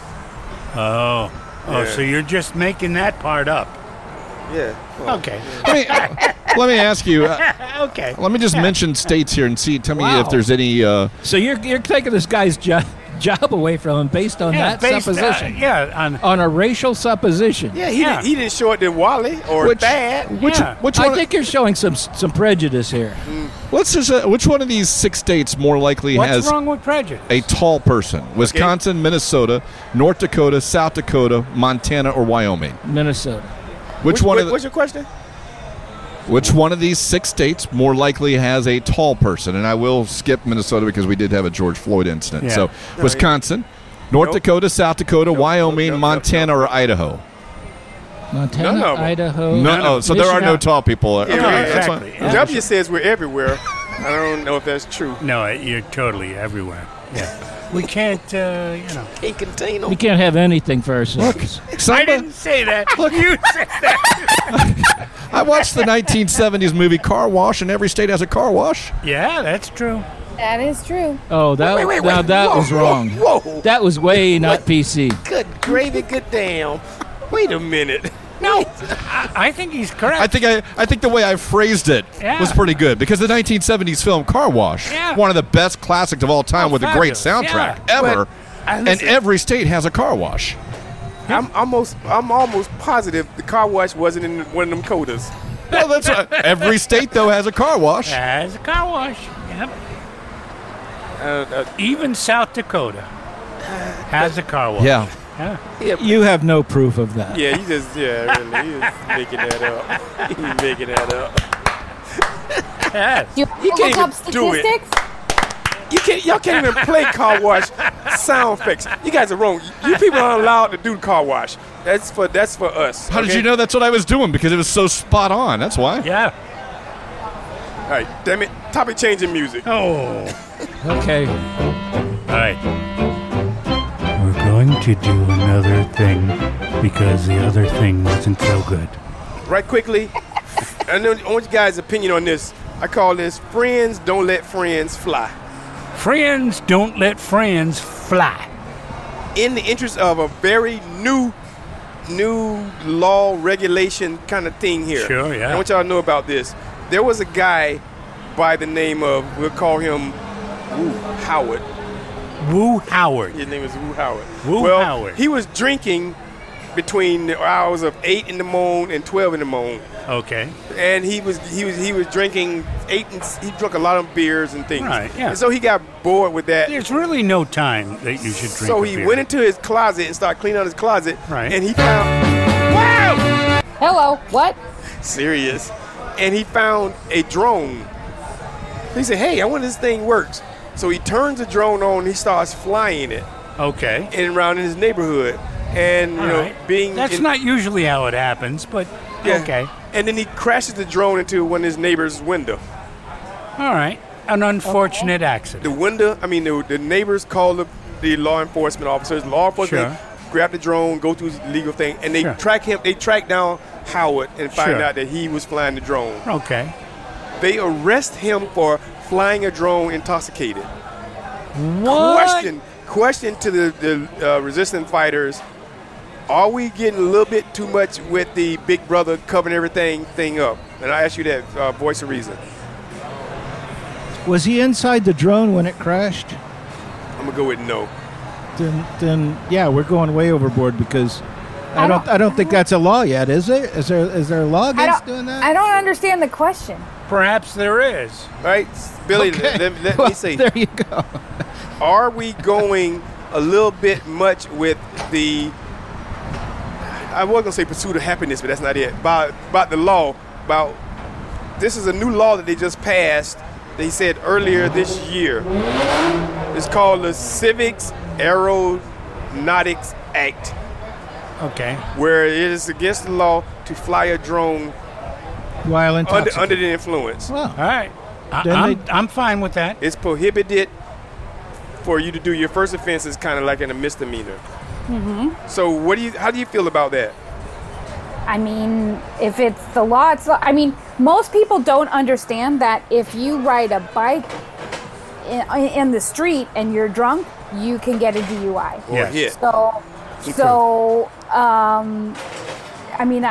Speaker 2: Oh, so you're just making that part up.
Speaker 3: Yeah. Well,
Speaker 2: okay.
Speaker 6: Let me ask you.
Speaker 2: Okay.
Speaker 6: Let me just mention states here and tell me if there's any.
Speaker 4: So you're taking this guy's job away from him based on that supposition. On a racial supposition.
Speaker 3: Yeah, he didn't show it to Wally or Thad.
Speaker 6: Which
Speaker 4: I think you're showing some prejudice here.
Speaker 6: Let's just. Which one of these 6 states more likely has
Speaker 2: wrong with prejudice?
Speaker 6: A tall person? Wisconsin, Minnesota, North Dakota, South Dakota, Montana, or Wyoming?
Speaker 4: Minnesota.
Speaker 3: What's your question?
Speaker 6: Which one of these 6 states more likely has a tall person? And I will skip Minnesota because we did have a George Floyd incident.
Speaker 2: Yeah.
Speaker 6: So Wisconsin, North Dakota, South Dakota, Wyoming, Montana, or Idaho?
Speaker 4: Montana, Idaho.
Speaker 6: No, so there are no tall people.
Speaker 3: Exactly. W says we're everywhere. I don't know if that's true.
Speaker 2: No, you're totally everywhere. Yeah. We can't,
Speaker 3: Can't contain them.
Speaker 4: We can't have anything for ourselves.
Speaker 2: I didn't say that. Look, you said that.
Speaker 6: I watched the 1970s movie Car Wash, and every state has a car wash.
Speaker 2: Yeah, that's true.
Speaker 7: That is true.
Speaker 4: Oh, that was wrong.
Speaker 3: Whoa.
Speaker 4: That was way not PC.
Speaker 3: Good gravy, good damn. Wait a minute.
Speaker 2: No, I think he's correct.
Speaker 6: I think the way I phrased it was pretty good because the 1970s film Car Wash, one of the best classics of all time with a great soundtrack ever, and every state has a car wash.
Speaker 3: I'm almost positive the car wash wasn't in one of them codas.
Speaker 6: Well, that's right. Every state though has a car wash.
Speaker 2: Has a car wash. Yep. Even South Dakota has a car wash.
Speaker 6: Yeah.
Speaker 4: You have no proof of that.
Speaker 3: Yeah, really, he's making that up. He's making that up.
Speaker 2: Yes.
Speaker 7: You
Speaker 3: can't
Speaker 7: look
Speaker 3: even
Speaker 7: up statistics?
Speaker 3: Y'all can't even play car wash sound effects. You guys are wrong. You people aren't allowed to do car wash. That's for us.
Speaker 6: How did you know that's what I was doing? Because it was so spot on. That's why.
Speaker 2: Yeah.
Speaker 3: All right, damn it. Topic changing music.
Speaker 2: Oh.
Speaker 4: Okay.
Speaker 2: All right. We're going to do another thing because the other thing wasn't so good.
Speaker 3: Right quickly, I want you guys' opinion on this. I call this Friends Don't Let Friends Fly.
Speaker 2: Friends don't let friends fly.
Speaker 3: In the interest of a very new law regulation kind of thing here.
Speaker 2: Sure, yeah.
Speaker 3: I want y'all to know about this. There was a guy by the name of, we'll call him Howard.
Speaker 2: Woo Howard.
Speaker 3: His name is Woo Howard.
Speaker 2: Howard.
Speaker 3: He was drinking between the hours of 8 in the morning and 12 in the morning.
Speaker 2: Okay.
Speaker 3: And he was drinking he drank a lot of beers and things.
Speaker 2: Right, yeah.
Speaker 3: And so he got bored with that.
Speaker 2: There's really no time that you should drink.
Speaker 3: So
Speaker 2: a
Speaker 3: he
Speaker 2: beer.
Speaker 3: went into his closet and started cleaning out his closet.
Speaker 2: Right.
Speaker 3: And he found wow.
Speaker 7: Hello. What?
Speaker 3: Serious. And he found a drone. He said, "Hey, I wonder if this thing works." So he turns the drone on. He starts flying it.
Speaker 2: Okay.
Speaker 3: And around in his neighborhood, and
Speaker 2: All right. That's not usually how it happens, but okay.
Speaker 3: And then he crashes the drone into one of his neighbor's window.
Speaker 2: All right. An unfortunate accident.
Speaker 3: The window. I mean, the neighbors called the law enforcement officers. Law enforcement grab the drone, go through the legal thing, and they track him. They track down Howard and find out that he was flying the drone.
Speaker 2: Okay.
Speaker 3: They arrest him for flying a drone intoxicated.
Speaker 2: What?
Speaker 3: Question to the resistance fighters: are we getting a little bit too much with the Big Brother covering everything thing up? And I ask you that, voice of reason.
Speaker 4: Was he inside the drone when it crashed?
Speaker 3: I'm gonna go with no.
Speaker 4: Then yeah, we're going way overboard because I don't think that's a law yet, is there? Is there a law against doing that?
Speaker 7: I don't understand the question.
Speaker 2: Perhaps there is.
Speaker 3: Right, Billy.
Speaker 4: Okay.
Speaker 3: Let
Speaker 4: Well,
Speaker 3: me say.
Speaker 4: there you go.
Speaker 3: Are we going a little bit much with the? I was gonna say pursuit of happiness, but that's not it. About the law. About this is a new law that they just passed. They said earlier this year. It's called the Civics Aeronautics Act.
Speaker 2: Okay.
Speaker 3: Where it is against the law to fly a drone
Speaker 4: while intoxicated.
Speaker 3: under the influence.
Speaker 4: Well,
Speaker 2: all right. I'm fine with that.
Speaker 3: It's prohibited for you to do your first offense is kind of like a misdemeanor.
Speaker 7: Mm-hmm.
Speaker 3: So how do you feel about that?
Speaker 7: I mean, if it's the law, it's law. I mean, most people don't understand that if you ride a bike in the street and you're drunk, you can get a DUI.
Speaker 3: Yes.
Speaker 7: So, I mean,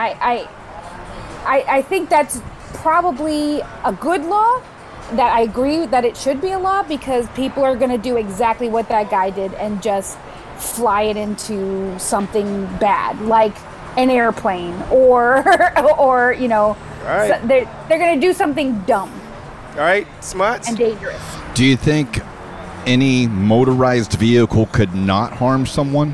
Speaker 7: I think that's probably a good law. That I agree that it should be a law because people are going to do exactly what that guy did and just fly it into something bad, like an airplane or you know,
Speaker 3: right.
Speaker 7: so they're going to do something dumb.
Speaker 3: All right, smarts.
Speaker 7: And dangerous.
Speaker 6: Do you think any motorized vehicle could not harm someone?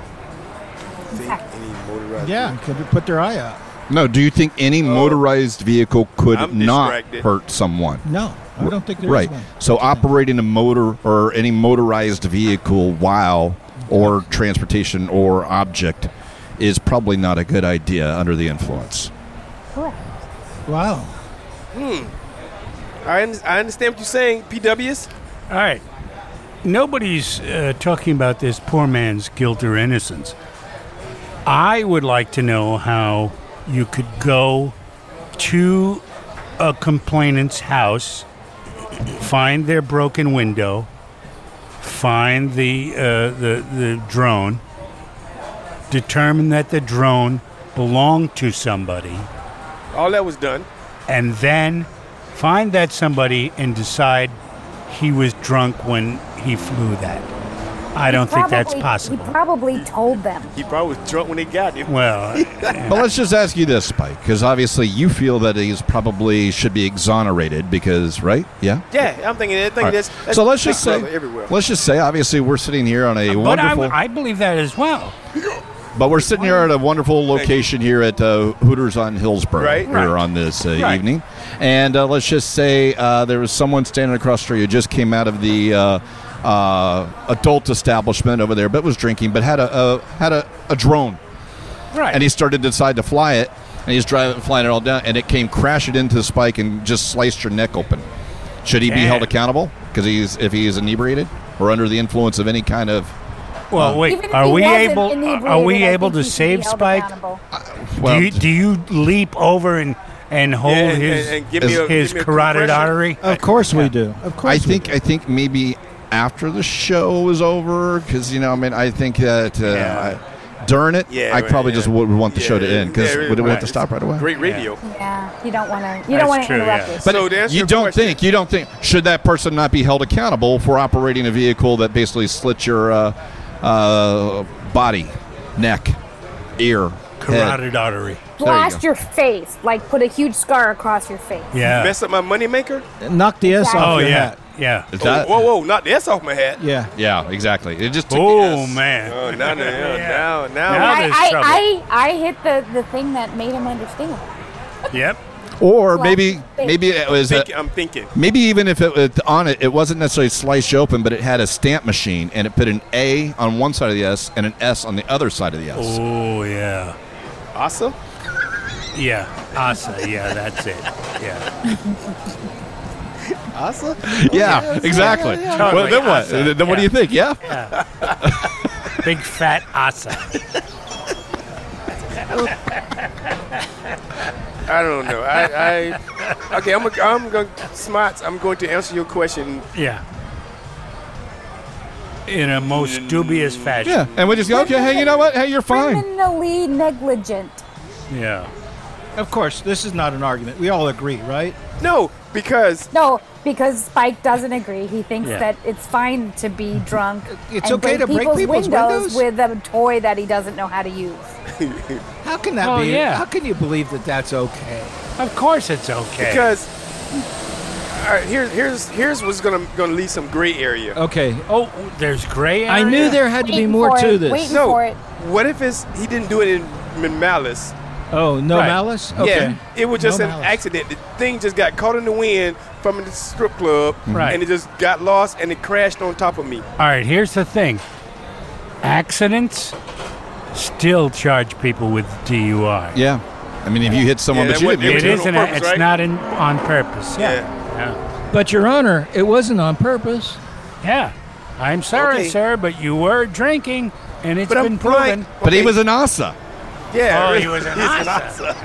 Speaker 4: Yeah, could put their eye out.
Speaker 6: No, do you think any motorized vehicle could not
Speaker 3: distracted.
Speaker 6: hurt someone?
Speaker 4: No, I don't think there
Speaker 6: Right.
Speaker 4: is one.
Speaker 6: So operating a motor or any motorized vehicle while or transportation or object is probably not a good idea under the influence.
Speaker 7: Correct.
Speaker 4: Wow.
Speaker 3: I understand what you're saying, PWs.
Speaker 2: All right. Nobody's talking about this poor man's guilt or innocence. I would like to know how you could go to a complainant's house, find their broken window, find the drone, determine that the drone belonged to somebody,
Speaker 3: All that was done.
Speaker 2: and then find that somebody and decide he was drunk when he flew that. I don't think that's possible.
Speaker 7: He probably told them.
Speaker 3: He probably was drunk when they got him.
Speaker 2: Well,
Speaker 6: But let's just ask you this, Spike, because obviously you feel that he's probably should be exonerated because, right? Yeah.
Speaker 3: Yeah, I'm thinking
Speaker 6: All right.
Speaker 3: that's
Speaker 6: So let's just
Speaker 3: Big
Speaker 6: say,
Speaker 3: Brother everywhere.
Speaker 6: let's just say, obviously we're sitting here on a
Speaker 2: but
Speaker 6: wonderful.
Speaker 2: I believe that as well.
Speaker 6: But we're sitting here at a wonderful location here at Hooters on Hillsborough
Speaker 3: Right.
Speaker 6: here on this
Speaker 2: Right.
Speaker 6: evening. And let's just say there was someone standing across the street who just came out of the adult establishment over there, but was drinking, but had a drone.
Speaker 2: Right.
Speaker 6: And he started to decide to fly it, and he's flying it all down, and it came crashing into the Spike and just sliced your neck open. Should he be
Speaker 2: Damn.
Speaker 6: held accountable? Because if he is inebriated or under the influence of any kind of...
Speaker 2: Well, wait.
Speaker 7: Even if
Speaker 2: Are
Speaker 7: he
Speaker 2: we
Speaker 7: wasn't
Speaker 2: able?
Speaker 7: inebriated,
Speaker 2: Are we
Speaker 7: I
Speaker 2: able
Speaker 7: think
Speaker 2: to
Speaker 7: he should
Speaker 2: save
Speaker 7: be held
Speaker 2: Spike?
Speaker 7: accountable.
Speaker 6: well,
Speaker 2: do you leap over and hold
Speaker 3: Yeah,
Speaker 2: his
Speaker 3: and give me a-
Speaker 2: his
Speaker 3: give me a
Speaker 2: carotid
Speaker 3: compression.
Speaker 2: artery?
Speaker 4: Of course we do. Of course
Speaker 6: I think maybe after the show was over, because I think that during it,
Speaker 3: Yeah,
Speaker 6: I
Speaker 3: right,
Speaker 6: probably
Speaker 3: yeah.
Speaker 6: just would want the show to end because
Speaker 3: Yeah,
Speaker 6: we don't want
Speaker 3: right.
Speaker 6: to stop right away.
Speaker 3: Great radio.
Speaker 7: Yeah, you don't want to.
Speaker 2: That's
Speaker 7: You don't want to
Speaker 2: true,
Speaker 7: interrupt
Speaker 2: yeah.
Speaker 7: this.
Speaker 6: But
Speaker 3: So to answer
Speaker 6: you
Speaker 3: your
Speaker 6: don't
Speaker 3: question-
Speaker 6: think should that person not be held accountable for operating a vehicle that basically slit your body, neck? ear,
Speaker 2: Carotid artery.
Speaker 7: Blast your face, like put a huge scar across your face.
Speaker 2: Yeah.
Speaker 3: Mess up my moneymaker?
Speaker 4: Knock the S
Speaker 7: Exactly.
Speaker 4: off
Speaker 2: Oh,
Speaker 4: your
Speaker 2: yeah.
Speaker 4: hat.
Speaker 2: Yeah.
Speaker 6: Is that?
Speaker 3: Whoa, knock the S off my hat.
Speaker 4: Yeah.
Speaker 6: Yeah, exactly. It just took the
Speaker 2: Oh,
Speaker 6: S.
Speaker 2: man.
Speaker 3: Oh, now.
Speaker 2: Now
Speaker 7: I,
Speaker 2: there's trouble.
Speaker 7: I hit the thing that made him understand.
Speaker 2: Yep.
Speaker 6: Or
Speaker 7: Well,
Speaker 6: maybe it was
Speaker 3: I'm thinking.
Speaker 6: maybe even if it was on it wasn't necessarily sliced open, but it had a stamp machine and it put an A on one side of the S and an S on the other side of the S.
Speaker 2: Oh, yeah.
Speaker 3: Awesome.
Speaker 2: Yeah. Asa. Yeah, that's it. Yeah.
Speaker 3: Awesome.
Speaker 6: Yeah, exactly. Well, then what?
Speaker 2: Totally.
Speaker 6: Then what do you think? Yeah.
Speaker 2: Big fat Asa.
Speaker 3: I don't know. Okay. I'm going Smarts. I'm going to answer your question.
Speaker 2: Yeah. In a most dubious fashion.
Speaker 6: Yeah, and we just go, okay, hey, you know what? Hey, you're fine.
Speaker 7: Criminally negligent.
Speaker 2: Yeah.
Speaker 4: Of course, this is not an argument. We all agree, right?
Speaker 3: No, because
Speaker 7: No, because Spike doesn't agree. He thinks
Speaker 2: Yeah.
Speaker 7: that it's fine to be drunk.
Speaker 4: It's
Speaker 7: and
Speaker 4: okay to break people's windows?
Speaker 7: with a toy that he doesn't know how to use.
Speaker 4: How can that
Speaker 2: Oh,
Speaker 4: be?
Speaker 2: yeah.
Speaker 4: How can you believe that that's okay?
Speaker 2: Of course it's okay.
Speaker 3: because. All right, here's what's gonna leave some gray area.
Speaker 4: Okay.
Speaker 2: Oh, there's gray area?
Speaker 4: I knew there had to be
Speaker 7: Waiting
Speaker 4: more
Speaker 7: for
Speaker 4: to
Speaker 7: it,
Speaker 4: this.
Speaker 7: waiting
Speaker 3: No,
Speaker 7: for it.
Speaker 3: what if he didn't do it in malice?
Speaker 4: Oh, no
Speaker 2: Right.
Speaker 4: malice? Okay.
Speaker 3: Yeah, it was just
Speaker 4: No
Speaker 3: an
Speaker 4: malice.
Speaker 3: accident. The thing just got caught in the wind from the strip club,
Speaker 2: Right.
Speaker 3: and it just got lost and it crashed on top of me.
Speaker 2: All right, here's the thing. Accidents still charge people with DUI.
Speaker 6: Yeah. I mean, if you hit someone,
Speaker 3: Yeah,
Speaker 6: but
Speaker 3: that
Speaker 6: you
Speaker 3: wasn't-
Speaker 6: didn't.
Speaker 2: It
Speaker 3: It was
Speaker 2: isn't.
Speaker 3: on purpose,
Speaker 2: It's
Speaker 3: right?
Speaker 2: not on purpose.
Speaker 3: Yeah.
Speaker 2: Yeah.
Speaker 4: But, Your Honor, it wasn't on purpose.
Speaker 2: Yeah. I'm sorry,
Speaker 3: Okay.
Speaker 2: sir, but you were drinking, and it's
Speaker 3: But I'm
Speaker 2: been proven.
Speaker 3: blind.
Speaker 6: But he
Speaker 3: Okay.
Speaker 6: was an Asa.
Speaker 3: Yeah,
Speaker 2: Oh, he was an
Speaker 3: he's
Speaker 2: Asa.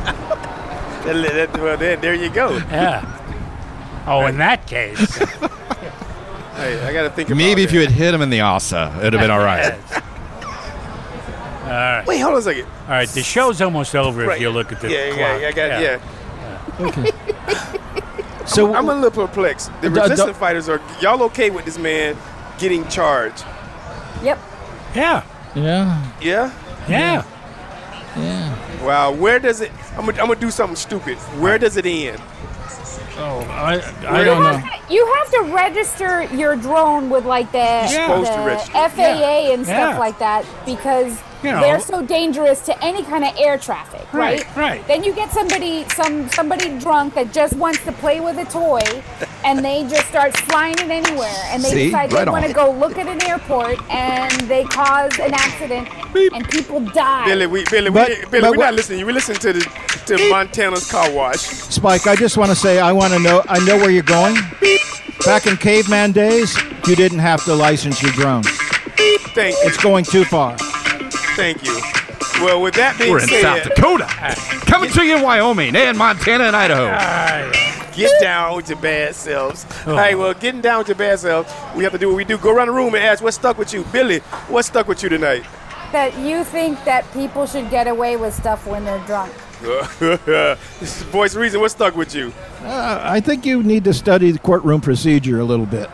Speaker 3: Well, there you go.
Speaker 2: Yeah. Oh, in that case.
Speaker 3: Hey, I got to think about
Speaker 6: Maybe if
Speaker 3: that.
Speaker 6: you had hit him in the Asa, it would have been all right.
Speaker 2: Yes. All right.
Speaker 3: Wait, hold on a second.
Speaker 2: All right. The show's almost over
Speaker 3: Right.
Speaker 2: if you look at the
Speaker 3: Yeah,
Speaker 2: clock.
Speaker 3: I got yeah.
Speaker 4: Okay. So
Speaker 3: I'm a little perplexed. The
Speaker 4: D-
Speaker 3: resistance fighters y'all okay with this man getting charged?
Speaker 7: Yep.
Speaker 2: Yeah.
Speaker 4: yeah,
Speaker 3: Yeah.
Speaker 2: Yeah.
Speaker 4: yeah.
Speaker 3: Wow. Where does it? I'm gonna do something stupid. Where does it end?
Speaker 2: Oh, I don't know.
Speaker 7: You have to register your drone with like the,
Speaker 3: supposed to
Speaker 7: the
Speaker 3: register.
Speaker 7: FAA and stuff
Speaker 2: Yeah.
Speaker 7: like that because
Speaker 2: You know.
Speaker 7: they're so dangerous to any kind of air traffic, right?
Speaker 2: Right.
Speaker 7: Then you get somebody drunk that just wants to play with a toy, and they just start flying it anywhere, and they
Speaker 6: See?
Speaker 7: decide
Speaker 6: Right
Speaker 7: they want
Speaker 6: on.
Speaker 7: to go look at an airport, and they cause an accident, and people die.
Speaker 3: Billy, we're
Speaker 4: but
Speaker 3: not listening. We listen to Montana's car wash.
Speaker 4: Spike, I just want to say I know where you're going. Back in caveman days, you didn't have to license your drone.
Speaker 3: Thank you.
Speaker 4: It's going too far.
Speaker 3: Thank you. Well, with that being
Speaker 6: We're in
Speaker 3: said,
Speaker 6: South Dakota. Coming to you in Wyoming and Montana and Idaho.
Speaker 3: get down with your bad selves. All right, well, getting down with your bad selves, we have to do what we do. Go around the room and ask what's stuck with you. Billy, what's stuck with you tonight?
Speaker 7: That you think that people should get away with stuff when they're drunk.
Speaker 3: Voice of Reason, what's stuck with you?
Speaker 4: I think you need to study the courtroom procedure a little bit.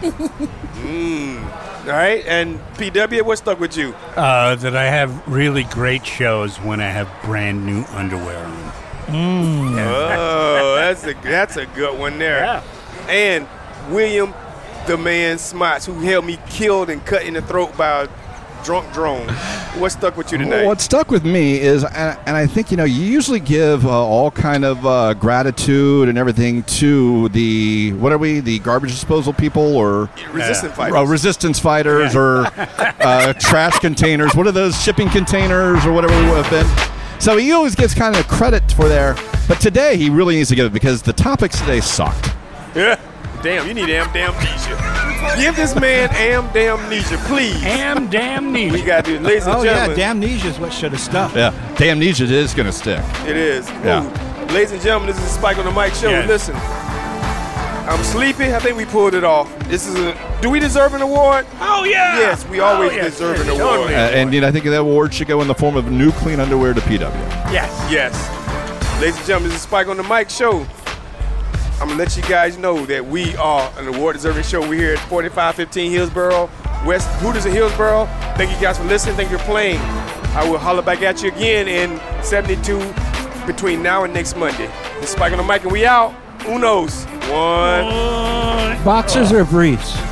Speaker 3: All right, and PW, what's stuck with you?
Speaker 2: That I have really great shows when I have brand new underwear on.
Speaker 3: Oh, that's a good one there.
Speaker 2: Yeah.
Speaker 3: And William, the man Smarts, who held me killed and cut in the throat by a drunk drone. What's stuck with you tonight?
Speaker 6: What stuck with me is, and I think, you usually give all kind of gratitude and everything to the garbage disposal people or
Speaker 3: Resistance fighters.
Speaker 6: resistance fighters or trash containers. What are those, shipping containers or whatever it would have been? So he always gets kind of credit for there. But today he really needs to give it because the topics today sucked.
Speaker 3: Yeah. Damn, you need amnesia. Give this man amnesia, please.
Speaker 2: Amnesia.
Speaker 3: We got to do, ladies and
Speaker 4: Oh yeah,
Speaker 3: gentlemen.
Speaker 4: damnesia is what should have stuck.
Speaker 6: Yeah, damnesia is going to stick.
Speaker 3: It is.
Speaker 6: Yeah.
Speaker 3: Ooh. Ladies and gentlemen, this is the Spike on the Mic show.
Speaker 2: Yes.
Speaker 3: Listen, I'm sleepy. I think we pulled it off. Do we deserve an award?
Speaker 2: Oh, yeah.
Speaker 3: Yes, we always
Speaker 2: yes,
Speaker 3: deserve an
Speaker 2: yes,
Speaker 3: award.
Speaker 2: totally.
Speaker 6: And I think that award should go in the form of new clean underwear to PW.
Speaker 2: Yes.
Speaker 3: Yes. Ladies and gentlemen, this is Spike on the Mic show. I'm going to let you guys know that we are an award-deserving show. We're here at 4515 Hillsboro, West Hooters in Hillsboro. Thank you guys for listening. Thank you for playing. I will holler back at you again in 72 between now and next Monday. This is Spike on the mic, and we out. Who knows? One.
Speaker 4: Boxers or briefs?